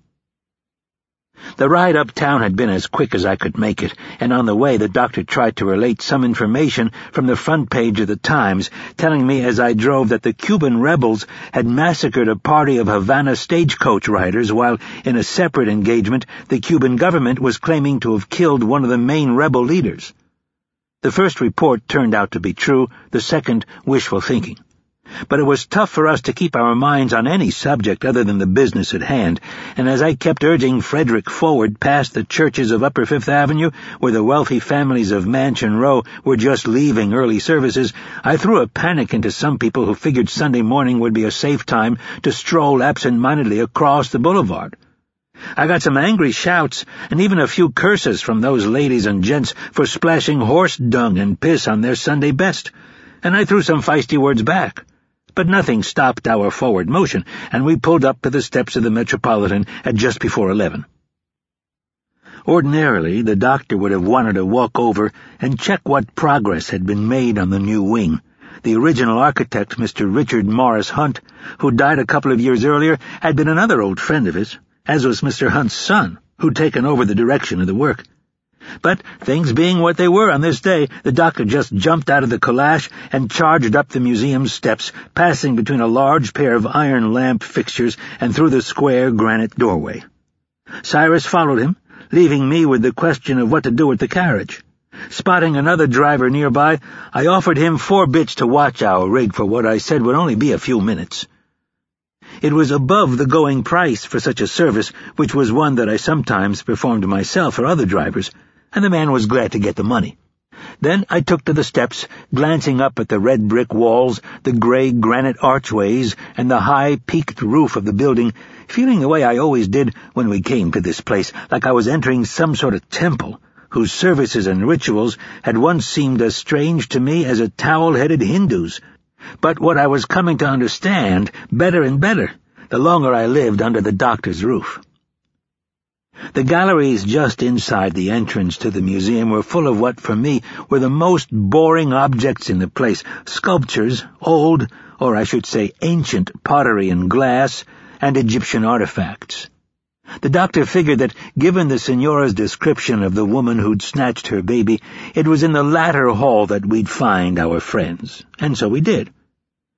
The ride uptown had been as quick as I could make it, and on the way the doctor tried to relate some information from the front page of the Times, telling me as I drove that the Cuban rebels had massacred a party of Havana stagecoach riders, while in a separate engagement the Cuban government was claiming to have killed one of the main rebel leaders. The first report turned out to be true, the second wishful thinking. But it was tough for us to keep our minds on any subject other than the business at hand, and as I kept urging Frederick forward past the churches of Upper Fifth Avenue, where the wealthy families of Mansion Row were just leaving early services, I threw a panic into some people who figured Sunday morning would be a safe time to stroll absent-mindedly across the boulevard. I got some angry shouts and even a few curses from those ladies and gents for splashing horse dung and piss on their Sunday best, and I threw some feisty words back. But nothing stopped our forward motion, and we pulled up to the steps of the Metropolitan at just before eleven. Ordinarily, the doctor would have wanted to walk over and check what progress had been made on the new wing. The original architect, Mister Richard Morris Hunt, who died a couple of years earlier, had been another old friend of his, as was Mister Hunt's son, who'd taken over the direction of the work. But, things being what they were on this day, the doctor just jumped out of the calash and charged up the museum's steps, passing between a large pair of iron lamp fixtures and through the square granite doorway. Cyrus followed him, leaving me with the question of what to do with the carriage. Spotting another driver nearby, I offered him four bits to watch our rig for what I said would only be a few minutes. It was above the going price for such a service, which was one that I sometimes performed myself for other drivers, and the man was glad to get the money. Then I took to the steps, glancing up at the red brick walls, the gray granite archways, and the high peaked roof of the building, feeling the way I always did when we came to this place, like I was entering some sort of temple, whose services and rituals had once seemed as strange to me as a towel-headed Hindu's. But what I was coming to understand better and better, the longer I lived under the doctor's roof. The galleries just inside the entrance to the museum were full of what, for me, were the most boring objects in the place, sculptures, old, or I should say ancient, pottery and glass, and Egyptian artifacts. The doctor figured that, given the Senora's description of the woman who'd snatched her baby, it was in the latter hall that we'd find our friends, and so we did.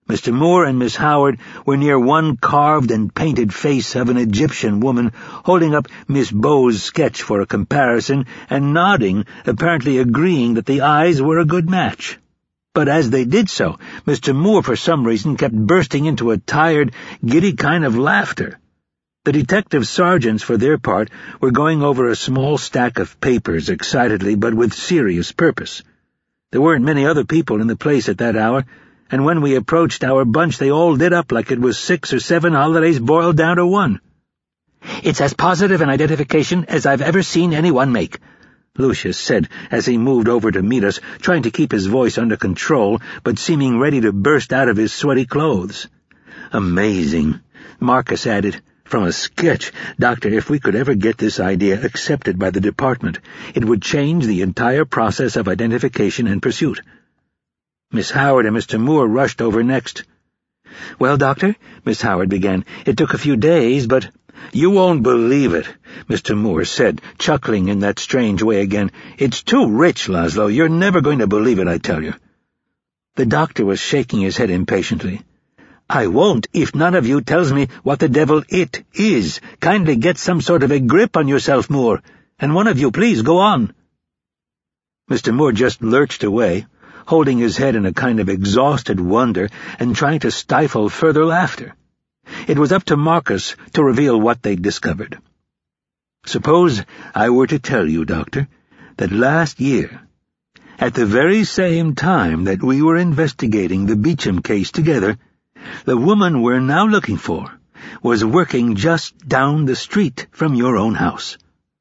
Mister Moore and Miss Howard were near one carved and painted face of an Egyptian woman, holding up Miss Bowes' sketch for a comparison and nodding, apparently agreeing that the eyes were a good match. But as they did so, Mister Moore for some reason kept bursting into a tired, giddy kind of laughter. The detective sergeants, for their part, were going over a small stack of papers excitedly but with serious purpose. There weren't many other people in the place at that hour, and when we approached our bunch they all lit up like it was six or seven holidays boiled down to one. "It's as positive an identification as I've ever seen anyone make," Lucius said as he moved over to meet us, trying to keep his voice under control, but seeming ready to burst out of his sweaty clothes. "Amazing," Marcus added. "From a sketch, Doctor, if we could ever get this idea accepted by the department, it would change the entire process of identification and pursuit." Miss Howard and Mister Moore rushed over next. "Well, Doctor," Miss Howard began, "it took a few days, but—" "You won't believe it," Mister Moore said, chuckling in that strange way again. "It's too rich, Laszlo. You're never going to believe it, I tell you." The doctor was shaking his head impatiently. "I won't if none of you tells me what the devil it is. Kindly get some sort of a grip on yourself, Moore. And one of you, please, go on." Mister Moore just lurched away, holding his head in a kind of exhausted wonder and trying to stifle further laughter. It was up to Marcus to reveal what they'd discovered. "Suppose I were to tell you, Doctor, that last year, at the very same time that we were investigating the Beecham case together, the woman we're now looking for was working just down the street from your own house."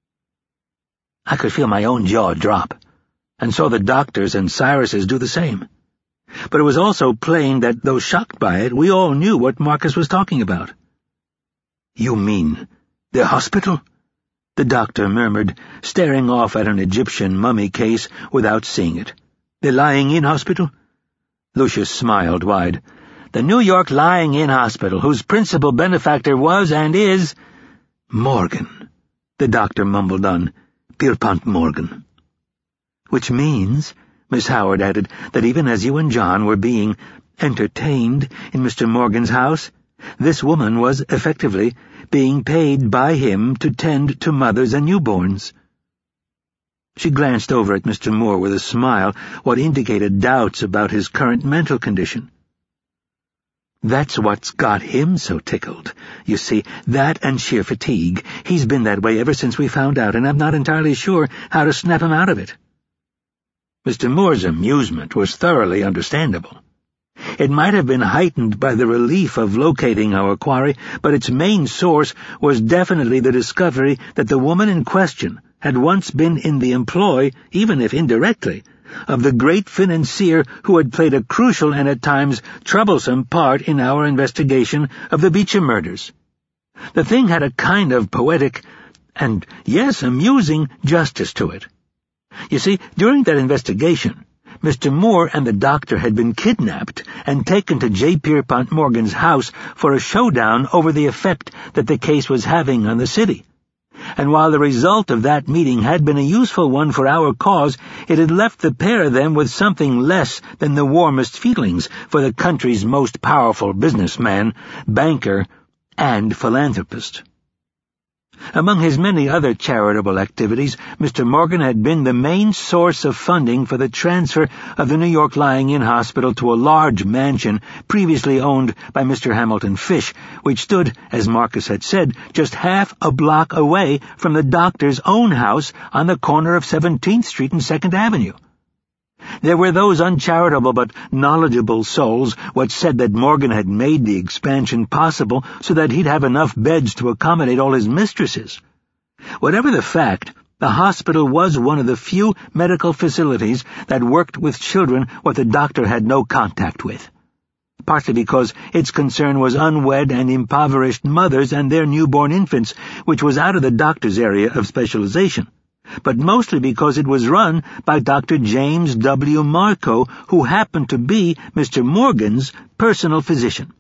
I could feel my own jaw drop, and saw the doctors and Cyrus's do the same. But it was also plain that, though shocked by it, we all knew what Marcus was talking about. "You mean the hospital?" the doctor murmured, staring off at an Egyptian mummy case without seeing it. "The lying-in hospital?" Lucius smiled wide. "The New York Lying-in Hospital, whose principal benefactor was and is—" "Morgan," the doctor mumbled on. "Pierpont Morgan." "Which means," Miss Howard added, "that even as you and John were being entertained in Mister Morgan's house, this woman was effectively being paid by him to tend to mothers and newborns." She glanced over at Mister Moore with a smile, what indicated doubts about his current mental condition. "That's what's got him so tickled. You see, that and sheer fatigue. He's been that way ever since we found out, and I'm not entirely sure how to snap him out of it." Mister Moore's amusement was thoroughly understandable. It might have been heightened by the relief of locating our quarry, but its main source was definitely the discovery that the woman in question had once been in the employ, even if indirectly, of the great financier who had played a crucial and at times troublesome part in our investigation of the Beecham murders. The thing had a kind of poetic and, yes, amusing justice to it. You see, during that investigation, Mister Moore and the doctor had been kidnapped and taken to J. Pierpont Morgan's house for a showdown over the effect that the case was having on the city. And while the result of that meeting had been a useful one for our cause, it had left the pair of them with something less than the warmest feelings for the country's most powerful businessman, banker, and philanthropist. Among his many other charitable activities, Mister Morgan had been the main source of funding for the transfer of the New York Lying-in Hospital to a large mansion previously owned by Mister Hamilton Fish, which stood, as Marcus had said, just half a block away from the doctor's own house on the corner of seventeenth Street and second Avenue. There were those uncharitable but knowledgeable souls what said that Morgan had made the expansion possible so that he'd have enough beds to accommodate all his mistresses. Whatever the fact, the hospital was one of the few medical facilities that worked with children what the doctor had no contact with, partly because its concern was unwed and impoverished mothers and their newborn infants, which was out of the doctor's area of specialization, but mostly because it was run by Doctor James W. Marco, who happened to be Mister Morgan's personal physician.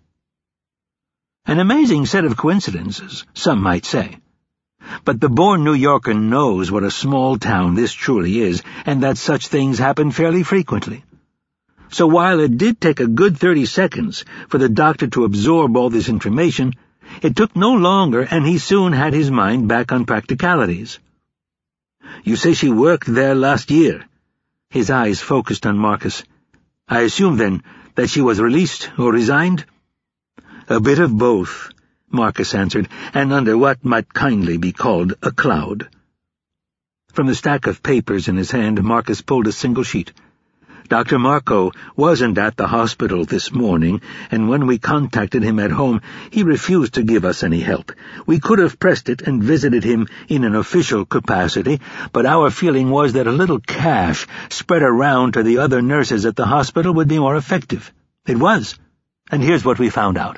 An amazing set of coincidences, some might say. But the born New Yorker knows what a small town this truly is, and that such things happen fairly frequently. So while it did take a good thirty seconds for the doctor to absorb all this information, it took no longer, and he soon had his mind back on practicalities. "You say she worked there last year?" His eyes focused on Marcus. "I assume, then, that she was released or resigned?" "A bit of both," Marcus answered, "and under what might kindly be called a cloud." From the stack of papers in his hand, Marcus pulled a single sheet. "Doctor Marco wasn't at the hospital this morning, and when we contacted him at home, he refused to give us any help. We could have pressed it and visited him in an official capacity, but our feeling was that a little cash spread around to the other nurses at the hospital would be more effective. It was, and here's what we found out."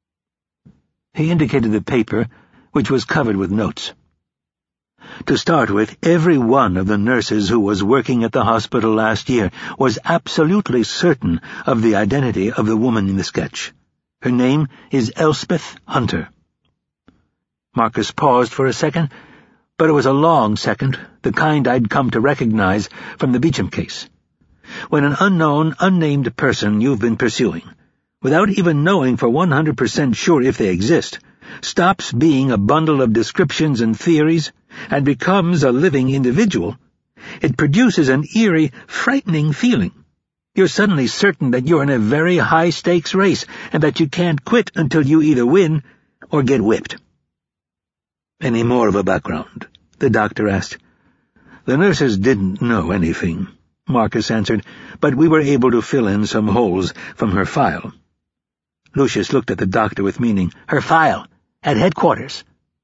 He indicated the paper, which was covered with notes. To start with, every one of the nurses who was working at the hospital last year was absolutely certain of the identity of the woman in the sketch. Her name is Elspeth Hunter. Marcus paused for a second, but it was a long second, the kind I'd come to recognize from the Beecham case. When an unknown, unnamed person you've been pursuing, without even knowing for one hundred percent sure if they exist, stops being a bundle of descriptions and theories and becomes a living individual, it produces an eerie, frightening feeling. You're suddenly certain that you're in a very high-stakes race and that you can't quit until you either win or get whipped. "Any more of a background?" the doctor asked. "The nurses didn't know anything," Marcus answered, "but we were able to fill in some holes from her file." Lucius looked at the doctor with meaning. "Her file? At headquarters?"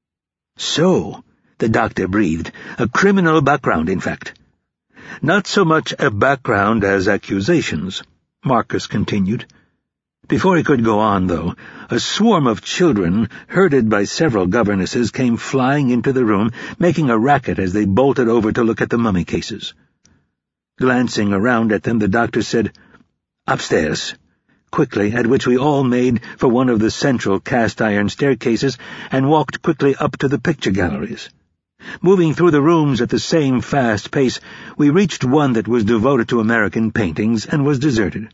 "So," the doctor breathed, "a criminal background, in fact." "Not so much a background as accusations," Marcus continued. Before he could go on, though, a swarm of children, herded by several governesses, came flying into the room, making a racket as they bolted over to look at the mummy cases. Glancing around at them, the doctor said, "Upstairs," quickly, at which we all made for one of the central cast-iron staircases and walked quickly up to the picture galleries. Moving through the rooms at the same fast pace, we reached one that was devoted to American paintings and was deserted.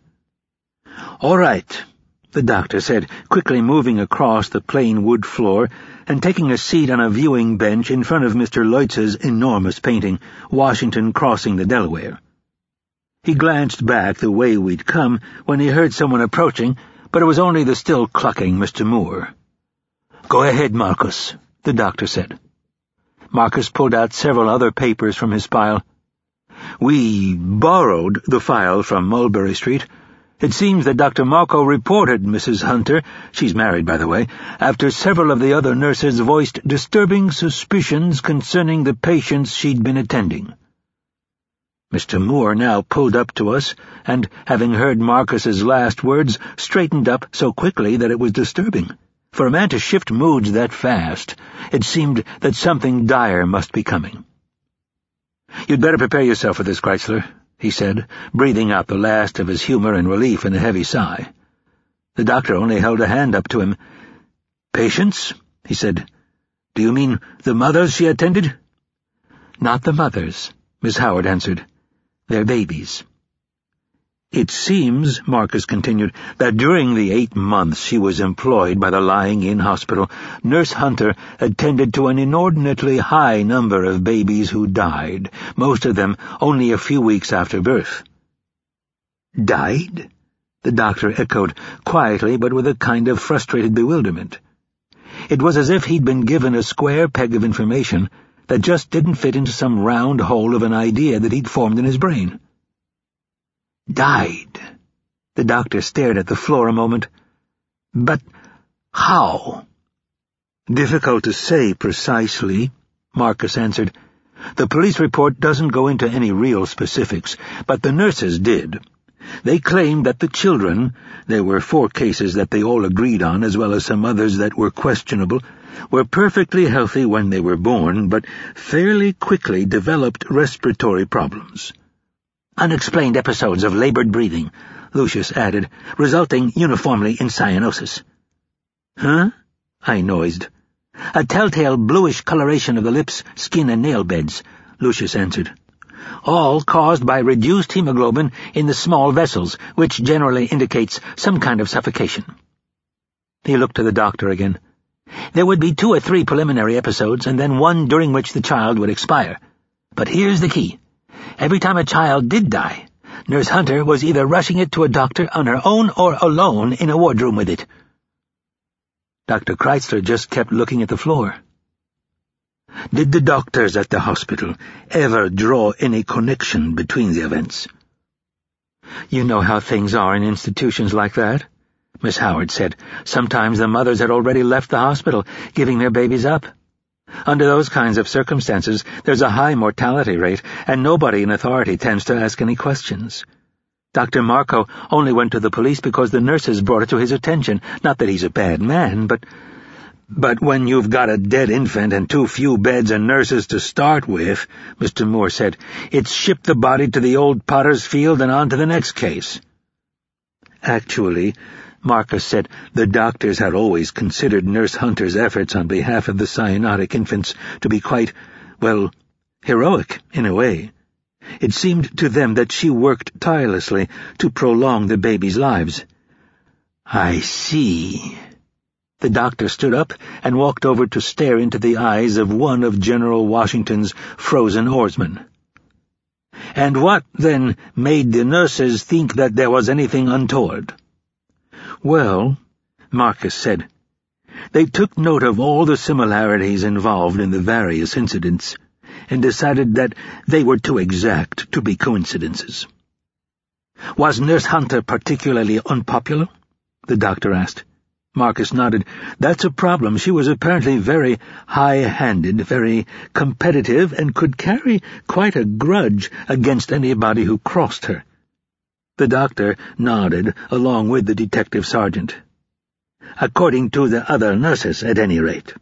"All right," the doctor said, quickly moving across the plain wood floor and taking a seat on a viewing bench in front of Mister Leutz's enormous painting, Washington Crossing the Delaware. He glanced back the way we'd come when he heard someone approaching, but it was only the still clucking Mister Moore. "Go ahead, Marcus," the doctor said. Marcus pulled out several other papers from his pile. "We borrowed the file from Mulberry Street. It seems that Doctor Marco reported Missus Hunter, she's married, by the way, after several of the other nurses voiced disturbing suspicions concerning the patients she'd been attending." Mister Moore now pulled up to us, and, having heard Marcus's last words, straightened up so quickly that it was disturbing. For a man to shift moods that fast, it seemed that something dire must be coming. "You'd better prepare yourself for this, Chrysler," he said, breathing out the last of his humor and relief in a heavy sigh. The doctor only held a hand up to him. "Patients?" he said. "Do you mean the mothers she attended?" "Not the mothers," Miss Howard answered. "They're babies." "It seems," Marcus continued, "that during the eight months she was employed by the lying-in hospital, Nurse Hunter attended to an inordinately high number of babies who died, most of them only a few weeks after birth." "Died?" the doctor echoed, quietly but with a kind of frustrated bewilderment. It was as if he'd been given a square peg of information that just didn't fit into some round hole of an idea that he'd formed in his brain. "Died?" The doctor stared at the floor a moment. "But how?" "Difficult to say precisely," Marcus answered. "The police report doesn't go into any real specifics, but the nurses did. They claimed that the children, there were four cases that they all agreed on, as well as some others that were questionable, were perfectly healthy when they were born, but fairly quickly developed respiratory problems. Unexplained episodes of labored breathing," Lucius added, "resulting uniformly in cyanosis." "Huh?" I noised. "A telltale bluish coloration of the lips, skin, and nail beds," Lucius answered. all caused by reduced hemoglobin in the small vessels, which generally indicates some kind of suffocation. He looked to the doctor again. There would be two or three preliminary episodes, and then one during which the child would expire. But here's the key. Every time a child did die, Nurse Hunter was either rushing it to a doctor on her own or alone in a wardroom with it. Doctor Chrysler just kept looking at the floor. Did the doctors at the hospital ever draw any connection between the events? You know how things are in institutions like that, Miss Howard said. Sometimes the mothers had already left the hospital, giving their babies up. Under those kinds of circumstances, there's a high mortality rate, and nobody in authority tends to ask any questions. Doctor Marco only went to the police because the nurses brought it to his attention. Not that he's a bad man, but... But when you've got a dead infant and too few beds and nurses to start with, Mister Moore said, it's ship the body to the old potter's field and on to the next case. Actually, Marcus said, the doctors had always considered Nurse Hunter's efforts on behalf of the cyanotic infants to be quite, well, heroic in a way. It seemed to them that she worked tirelessly to prolong the babies' lives. I see. The doctor stood up and walked over to stare into the eyes of one of General Washington's frozen oarsmen. And what, then, made the nurses think that there was anything untoward? Well, Marcus said, they took note of all the similarities involved in the various incidents, and decided that they were too exact to be coincidences. Was Nurse Hunter particularly unpopular? The doctor asked. Marcus nodded. That's a problem. She was apparently very high-handed, very competitive, and could carry quite a grudge against anybody who crossed her. The doctor nodded, along with the detective sergeant. According to the other nurses, at any rate.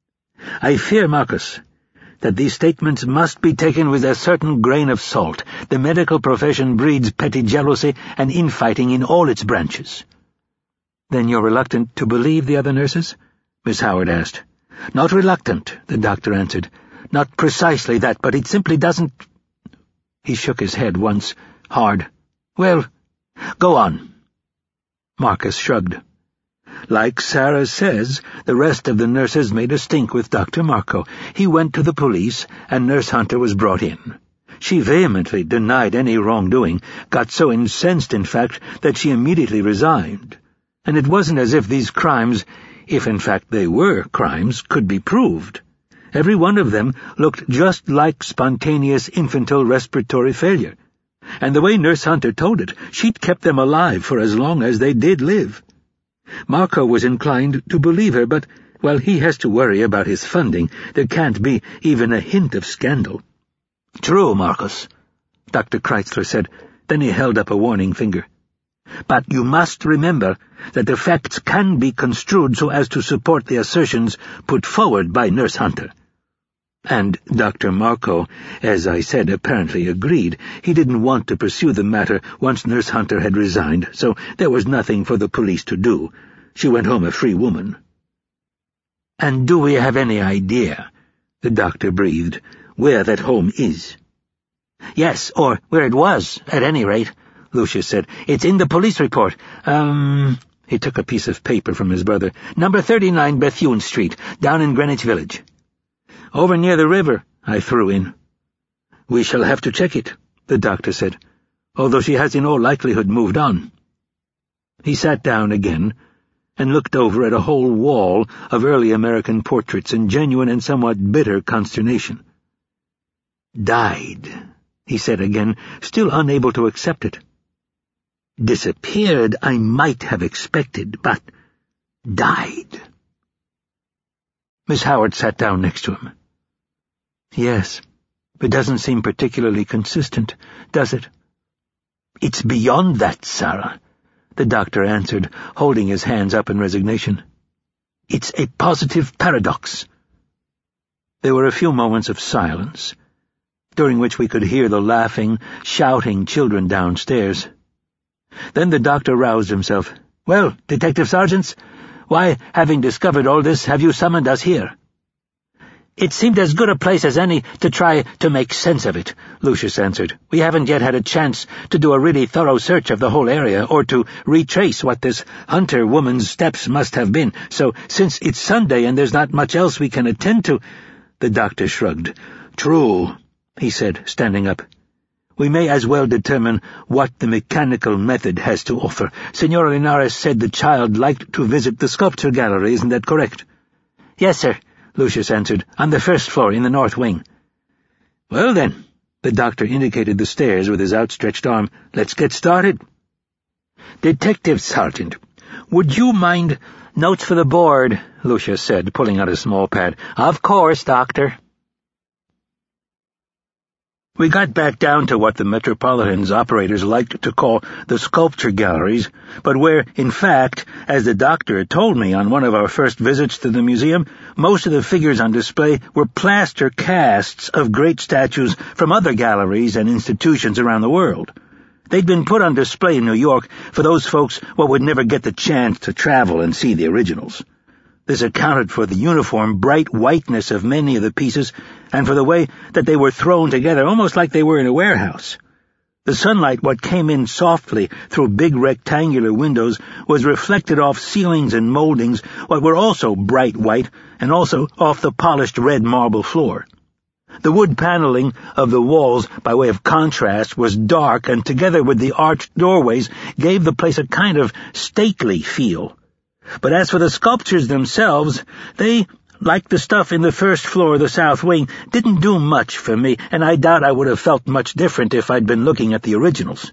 I fear, Marcus, that these statements must be taken with a certain grain of salt. The medical profession breeds petty jealousy and infighting in all its branches. Then you're reluctant to believe the other nurses? Miss Howard asked. Not reluctant, the doctor answered. Not precisely that, but it simply doesn't... He shook his head once, hard. Well, go on. Marcus shrugged. Like Sarah says, the rest of the nurses made a stink with Doctor Marco. He went to the police, and Nurse Hunter was brought in. She vehemently denied any wrongdoing, got so incensed, in fact, that she immediately resigned. And it wasn't as if these crimes, if in fact they were crimes, could be proved. Every one of them looked just like spontaneous infantile respiratory failure. And the way Nurse Hunter told it, she'd kept them alive for as long as they did live. Marco was inclined to believe her, but while he has to worry about his funding, there can't be even a hint of scandal. True, Marcus, Doctor Chrysler said. Then he held up a warning finger. But you must remember that the facts can be construed so as to support the assertions put forward by Nurse Hunter. And Doctor Marco, as I said, apparently agreed. He didn't want to pursue the matter once Nurse Hunter had resigned, so there was nothing for the police to do. She went home a free woman. And do we have any idea, the doctor breathed, where that home is? Yes, or where it was, at any rate, Lucius said. It's in the police report. Um... He took a piece of paper from his brother. Number thirty-nine Bethune Street, down in Greenwich Village. Over near the river, I threw in. We shall have to check it, the doctor said, although she has in all likelihood moved on. He sat down again and looked over at a whole wall of early American portraits in genuine and somewhat bitter consternation. Died, he said again, still unable to accept it. Disappeared I might have expected, but died. Miss Howard sat down next to him. Yes, it doesn't seem particularly consistent, does it? It's beyond that, Sarah, the doctor answered, holding his hands up in resignation. It's a positive paradox. There were a few moments of silence, during which we could hear the laughing, shouting children downstairs. Then the doctor roused himself. Well, Detective Sergeants, why, having discovered all this, have you summoned us here? It seemed as good a place as any to try to make sense of it, Lucius answered. We haven't yet had a chance to do a really thorough search of the whole area, or to retrace what this Hunter woman's steps must have been, so since it's Sunday and there's not much else we can attend to— The doctor shrugged. True, he said, standing up. We may as well determine what the mechanical method has to offer. Senora Linares said the child liked to visit the sculpture gallery, isn't that correct? Yes, sir, Lucius answered, on the first floor in the north wing. Well then, the doctor indicated the stairs with his outstretched arm. Let's get started. Detective Sergeant, would you mind— Notes for the board, Lucius said, pulling out a small pad. Of course, Doctor. We got back down to what the Metropolitan's operators liked to call the sculpture galleries, but where, in fact, as the doctor had told me on one of our first visits to the museum, most of the figures on display were plaster casts of great statues from other galleries and institutions around the world. They'd been put on display in New York for those folks what would never get the chance to travel and see the originals. This accounted for the uniform bright whiteness of many of the pieces, and for the way that they were thrown together, almost like they were in a warehouse. The sunlight, what came in softly through big rectangular windows, was reflected off ceilings and moldings, what were also bright white, and also off the polished red marble floor. The wood paneling of the walls, by way of contrast, was dark, and together with the arched doorways, gave the place a kind of stately feel. But as for the sculptures themselves, they, like the stuff in the first floor of the south wing, didn't do much for me, and I doubt I would have felt much different if I'd been looking at the originals.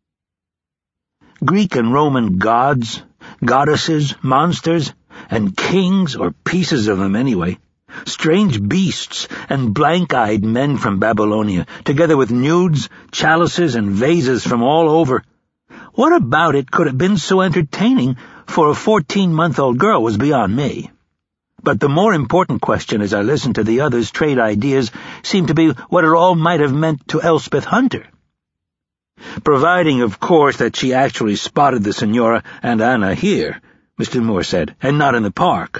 Greek and Roman gods, goddesses, monsters, and kings, or pieces of them anyway, strange beasts and blank-eyed men from Babylonia, together with nudes, chalices, and vases from all over. What about it could have been so entertaining for a fourteen-month-old girl was beyond me. But the more important question as I listened to the others trade ideas seemed to be what it all might have meant to Elspeth Hunter. Providing, of course, that she actually spotted the Senora and Anna here, Mister Moore said, and not in the park.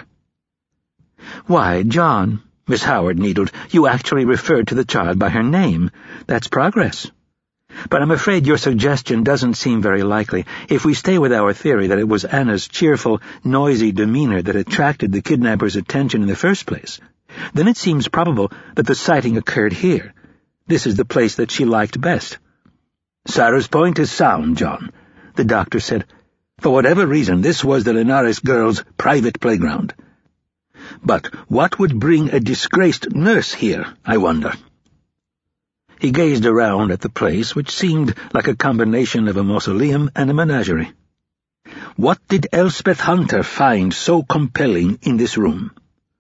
Why, John, Miss Howard needled, you actually referred to the child by her name. That's progress. But I'm afraid your suggestion doesn't seem very likely. If we stay with our theory that it was Anna's cheerful, noisy demeanor that attracted the kidnapper's attention in the first place, then it seems probable that the sighting occurred here. This is the place that she liked best. Sarah's point is sound, John, the doctor said. For whatever reason, this was the Linares girl's private playground. But what would bring a disgraced nurse here, I wonder? He gazed around at the place, which seemed like a combination of a mausoleum and a menagerie. What did Elspeth Hunter find so compelling in this room?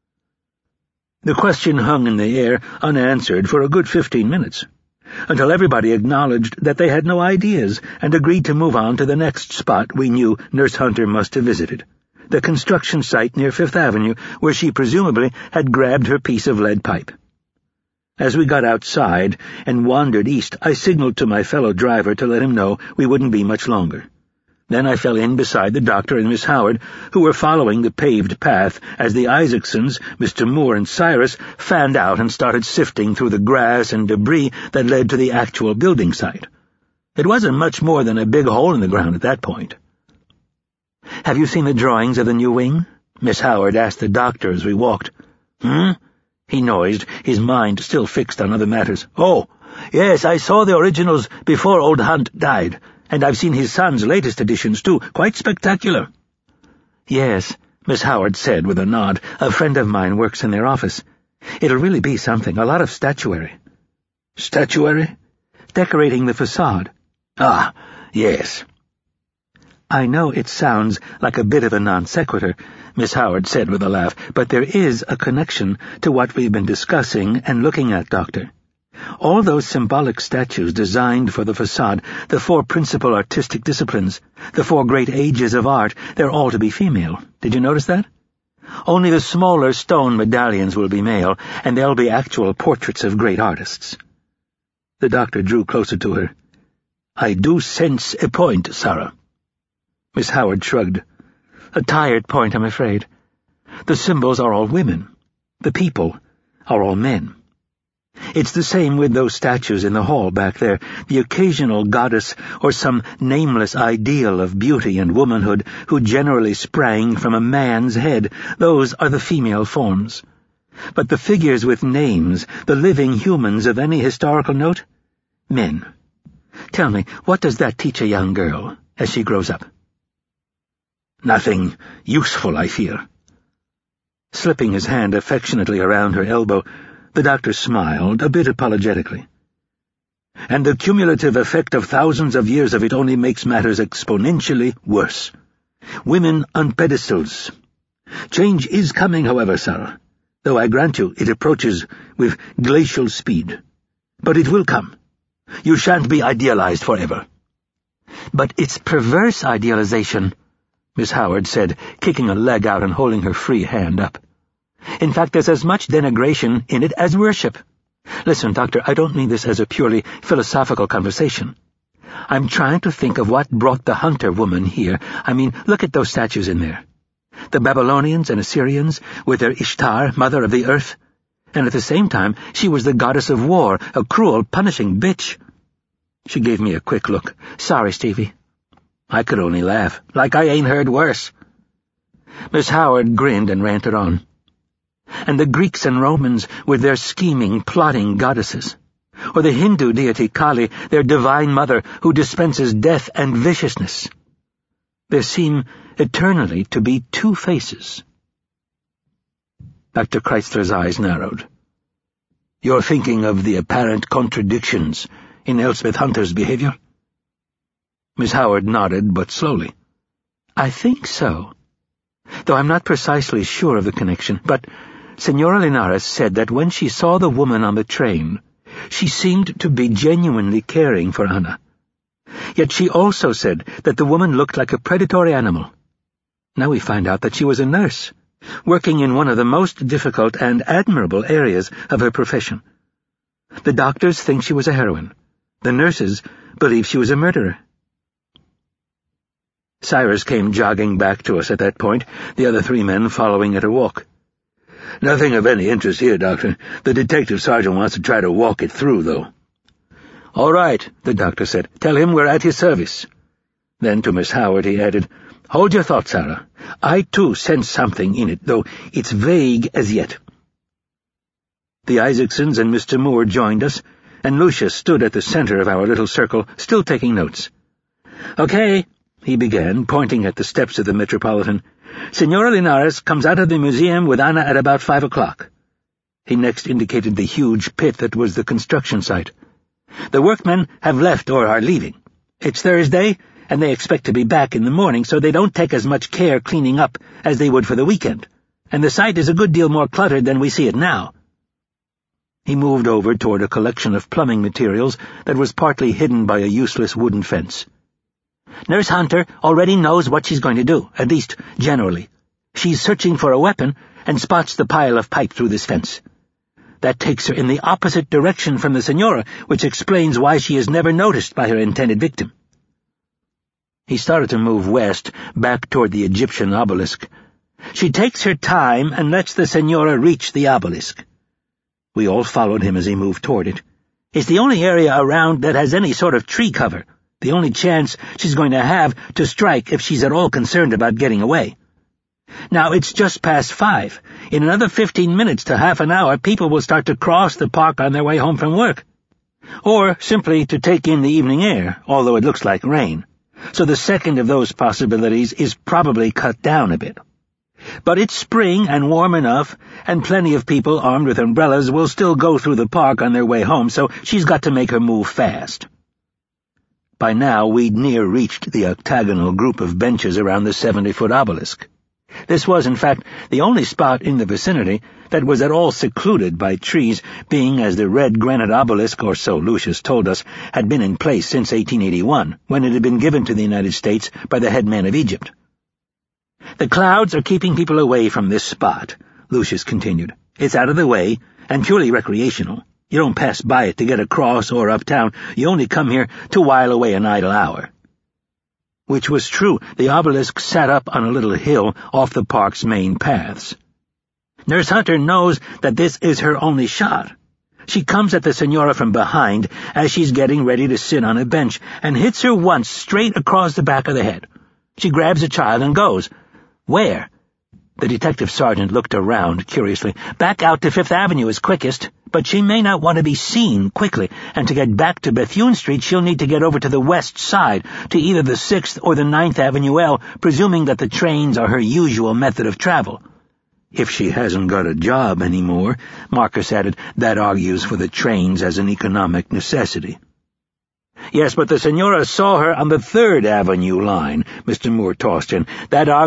The question hung in the air unanswered for a good fifteen minutes, until everybody acknowledged that they had no ideas and agreed to move on to the next spot we knew Nurse Hunter must have visited, the construction site near Fifth Avenue, where she presumably had grabbed her piece of lead pipe. As we got outside and wandered east, I signaled to my fellow driver to let him know we wouldn't be much longer. Then I fell in beside the doctor and Miss Howard, who were following the paved path as the Isaacsons, Mister Moore and Cyrus, fanned out and started sifting through the grass and debris that led to the actual building site. It wasn't much more than a big hole in the ground at that point. "Have you seen the drawings of the new wing?" Miss Howard asked the doctor as we walked. "Hmm?" He noised, his mind still fixed on other matters. "Oh, yes, I saw the originals before old Hunt died, and I've seen his son's latest editions, too. Quite spectacular." "Yes," Miss Howard said with a nod. "A friend of mine works in their office. It'll really be something, a lot of statuary." "Statuary?" "Decorating the facade." "Ah, yes." "I know it sounds like a bit of a non-sequitur," Miss Howard said with a laugh, "but there is a connection to what we've been discussing and looking at, Doctor. All those symbolic statues designed for the facade, the four principal artistic disciplines, the four great ages of art, they're all to be female. Did you notice that? Only the smaller stone medallions will be male, and they'll be actual portraits of great artists." The doctor drew closer to her. "I do sense a point, Sarah." Miss Howard shrugged. "A tired point, I'm afraid. The symbols are all women. The people, are all men. It's the same with those statues in the hall back there, the occasional goddess or some nameless ideal of beauty and womanhood who generally sprang from a man's head. Those are the female forms. But the figures with names, the living humans of any historical note? Men. Tell me, what does that teach a young girl as she grows up? Nothing useful, I fear. Slipping his hand affectionately around her elbow, the doctor smiled, a bit apologetically. And the cumulative effect of thousands of years of it only makes matters exponentially worse. Women on pedestals. Change is coming, however, Sarah, though I grant you it approaches with glacial speed. But it will come. You shan't be idealized forever. But it's perverse idealization, Miss Howard said, kicking a leg out and holding her free hand up. In fact, there's as much denigration in it as worship. Listen, Doctor, I don't mean this as a purely philosophical conversation. I'm trying to think of what brought the hunter woman here. I mean, look at those statues in there. The Babylonians and Assyrians, with their Ishtar, mother of the earth. And at the same time, she was the goddess of war, a cruel, punishing bitch. She gave me a quick look. Sorry, Stevie. I could only laugh, like I ain't heard worse. Miss Howard grinned and ranted on. And the Greeks and Romans with their scheming, plotting goddesses. Or the Hindu deity Kali, their divine mother who dispenses death and viciousness. There seem eternally to be two faces. Doctor Chrysler's eyes narrowed. You're thinking of the apparent contradictions in Elspeth Hunter's behavior? Miss Howard nodded, but slowly. I think so. Though I'm not precisely sure of the connection, but Senora Linares said that when she saw the woman on the train, she seemed to be genuinely caring for Anna. Yet she also said that the woman looked like a predatory animal. Now we find out that she was a nurse, working in one of the most difficult and admirable areas of her profession. The doctors think she was a heroine. The nurses believe she was a murderer. Cyrus came jogging back to us at that point, the other three men following at a walk. Nothing of any interest here, Doctor. The detective sergeant wants to try to walk it through, though. All right, the doctor said. Tell him we're at his service. Then to Miss Howard he added, Hold your thought, Sarah. I, too, sense something in it, though it's vague as yet. The Isaacsons and Mister Moore joined us, and Lucius stood at the center of our little circle, still taking notes. Okay, he began, pointing at the steps of the Metropolitan. Senora Linares comes out of the museum with Anna at about five o'clock. He next indicated the huge pit that was the construction site. The workmen have left or are leaving. It's Thursday, and they expect to be back in the morning, so they don't take as much care cleaning up as they would for the weekend, and the site is a good deal more cluttered than we see it now. He moved over toward a collection of plumbing materials that was partly hidden by a useless wooden fence. Nurse Hunter already knows what she's going to do, at least generally. She's searching for a weapon and spots the pile of pipe through this fence. That takes her in the opposite direction from the Senora, which explains why she is never noticed by her intended victim. He started to move west, back toward the Egyptian obelisk. She takes her time and lets the Senora reach the obelisk. We all followed him as he moved toward it. It's the only area around that has any sort of tree cover, the only chance she's going to have to strike if she's at all concerned about getting away. Now, it's just past five. In another fifteen minutes to half an hour, people will start to cross the park on their way home from work. Or simply to take in the evening air, although it looks like rain. So the second of those possibilities is probably cut down a bit. But it's spring and warm enough, and plenty of people armed with umbrellas will still go through the park on their way home, so she's got to make her move fast. By now, we'd near reached the octagonal group of benches around the seventy-foot obelisk. This was, in fact, the only spot in the vicinity that was at all secluded by trees, being as the red granite obelisk, or so Lucius told us, had been in place since eighteen eighty-one, when it had been given to the United States by the head man of Egypt. The clouds are keeping people away from this spot, Lucius continued. It's out of the way, and purely recreational. You don't pass by it to get across or uptown. You only come here to while away an idle hour. Which was true. The obelisk sat up on a little hill off the park's main paths. Nurse Hunter knows that this is her only shot. She comes at the Senora from behind as she's getting ready to sit on a bench and hits her once straight across the back of the head. She grabs the child and goes. Where? The detective sergeant looked around curiously. Back out to Fifth Avenue is quickest, but she may not want to be seen quickly, and to get back to Bethune Street she'll need to get over to the west side, to either the Sixth or the Ninth Avenue L, presuming that the trains are her usual method of travel. If she hasn't got a job anymore, Marcus added, that argues for the trains as an economic necessity. Yes, but the Senora saw her on the Third Avenue line, Mister Moore tossed in. That argues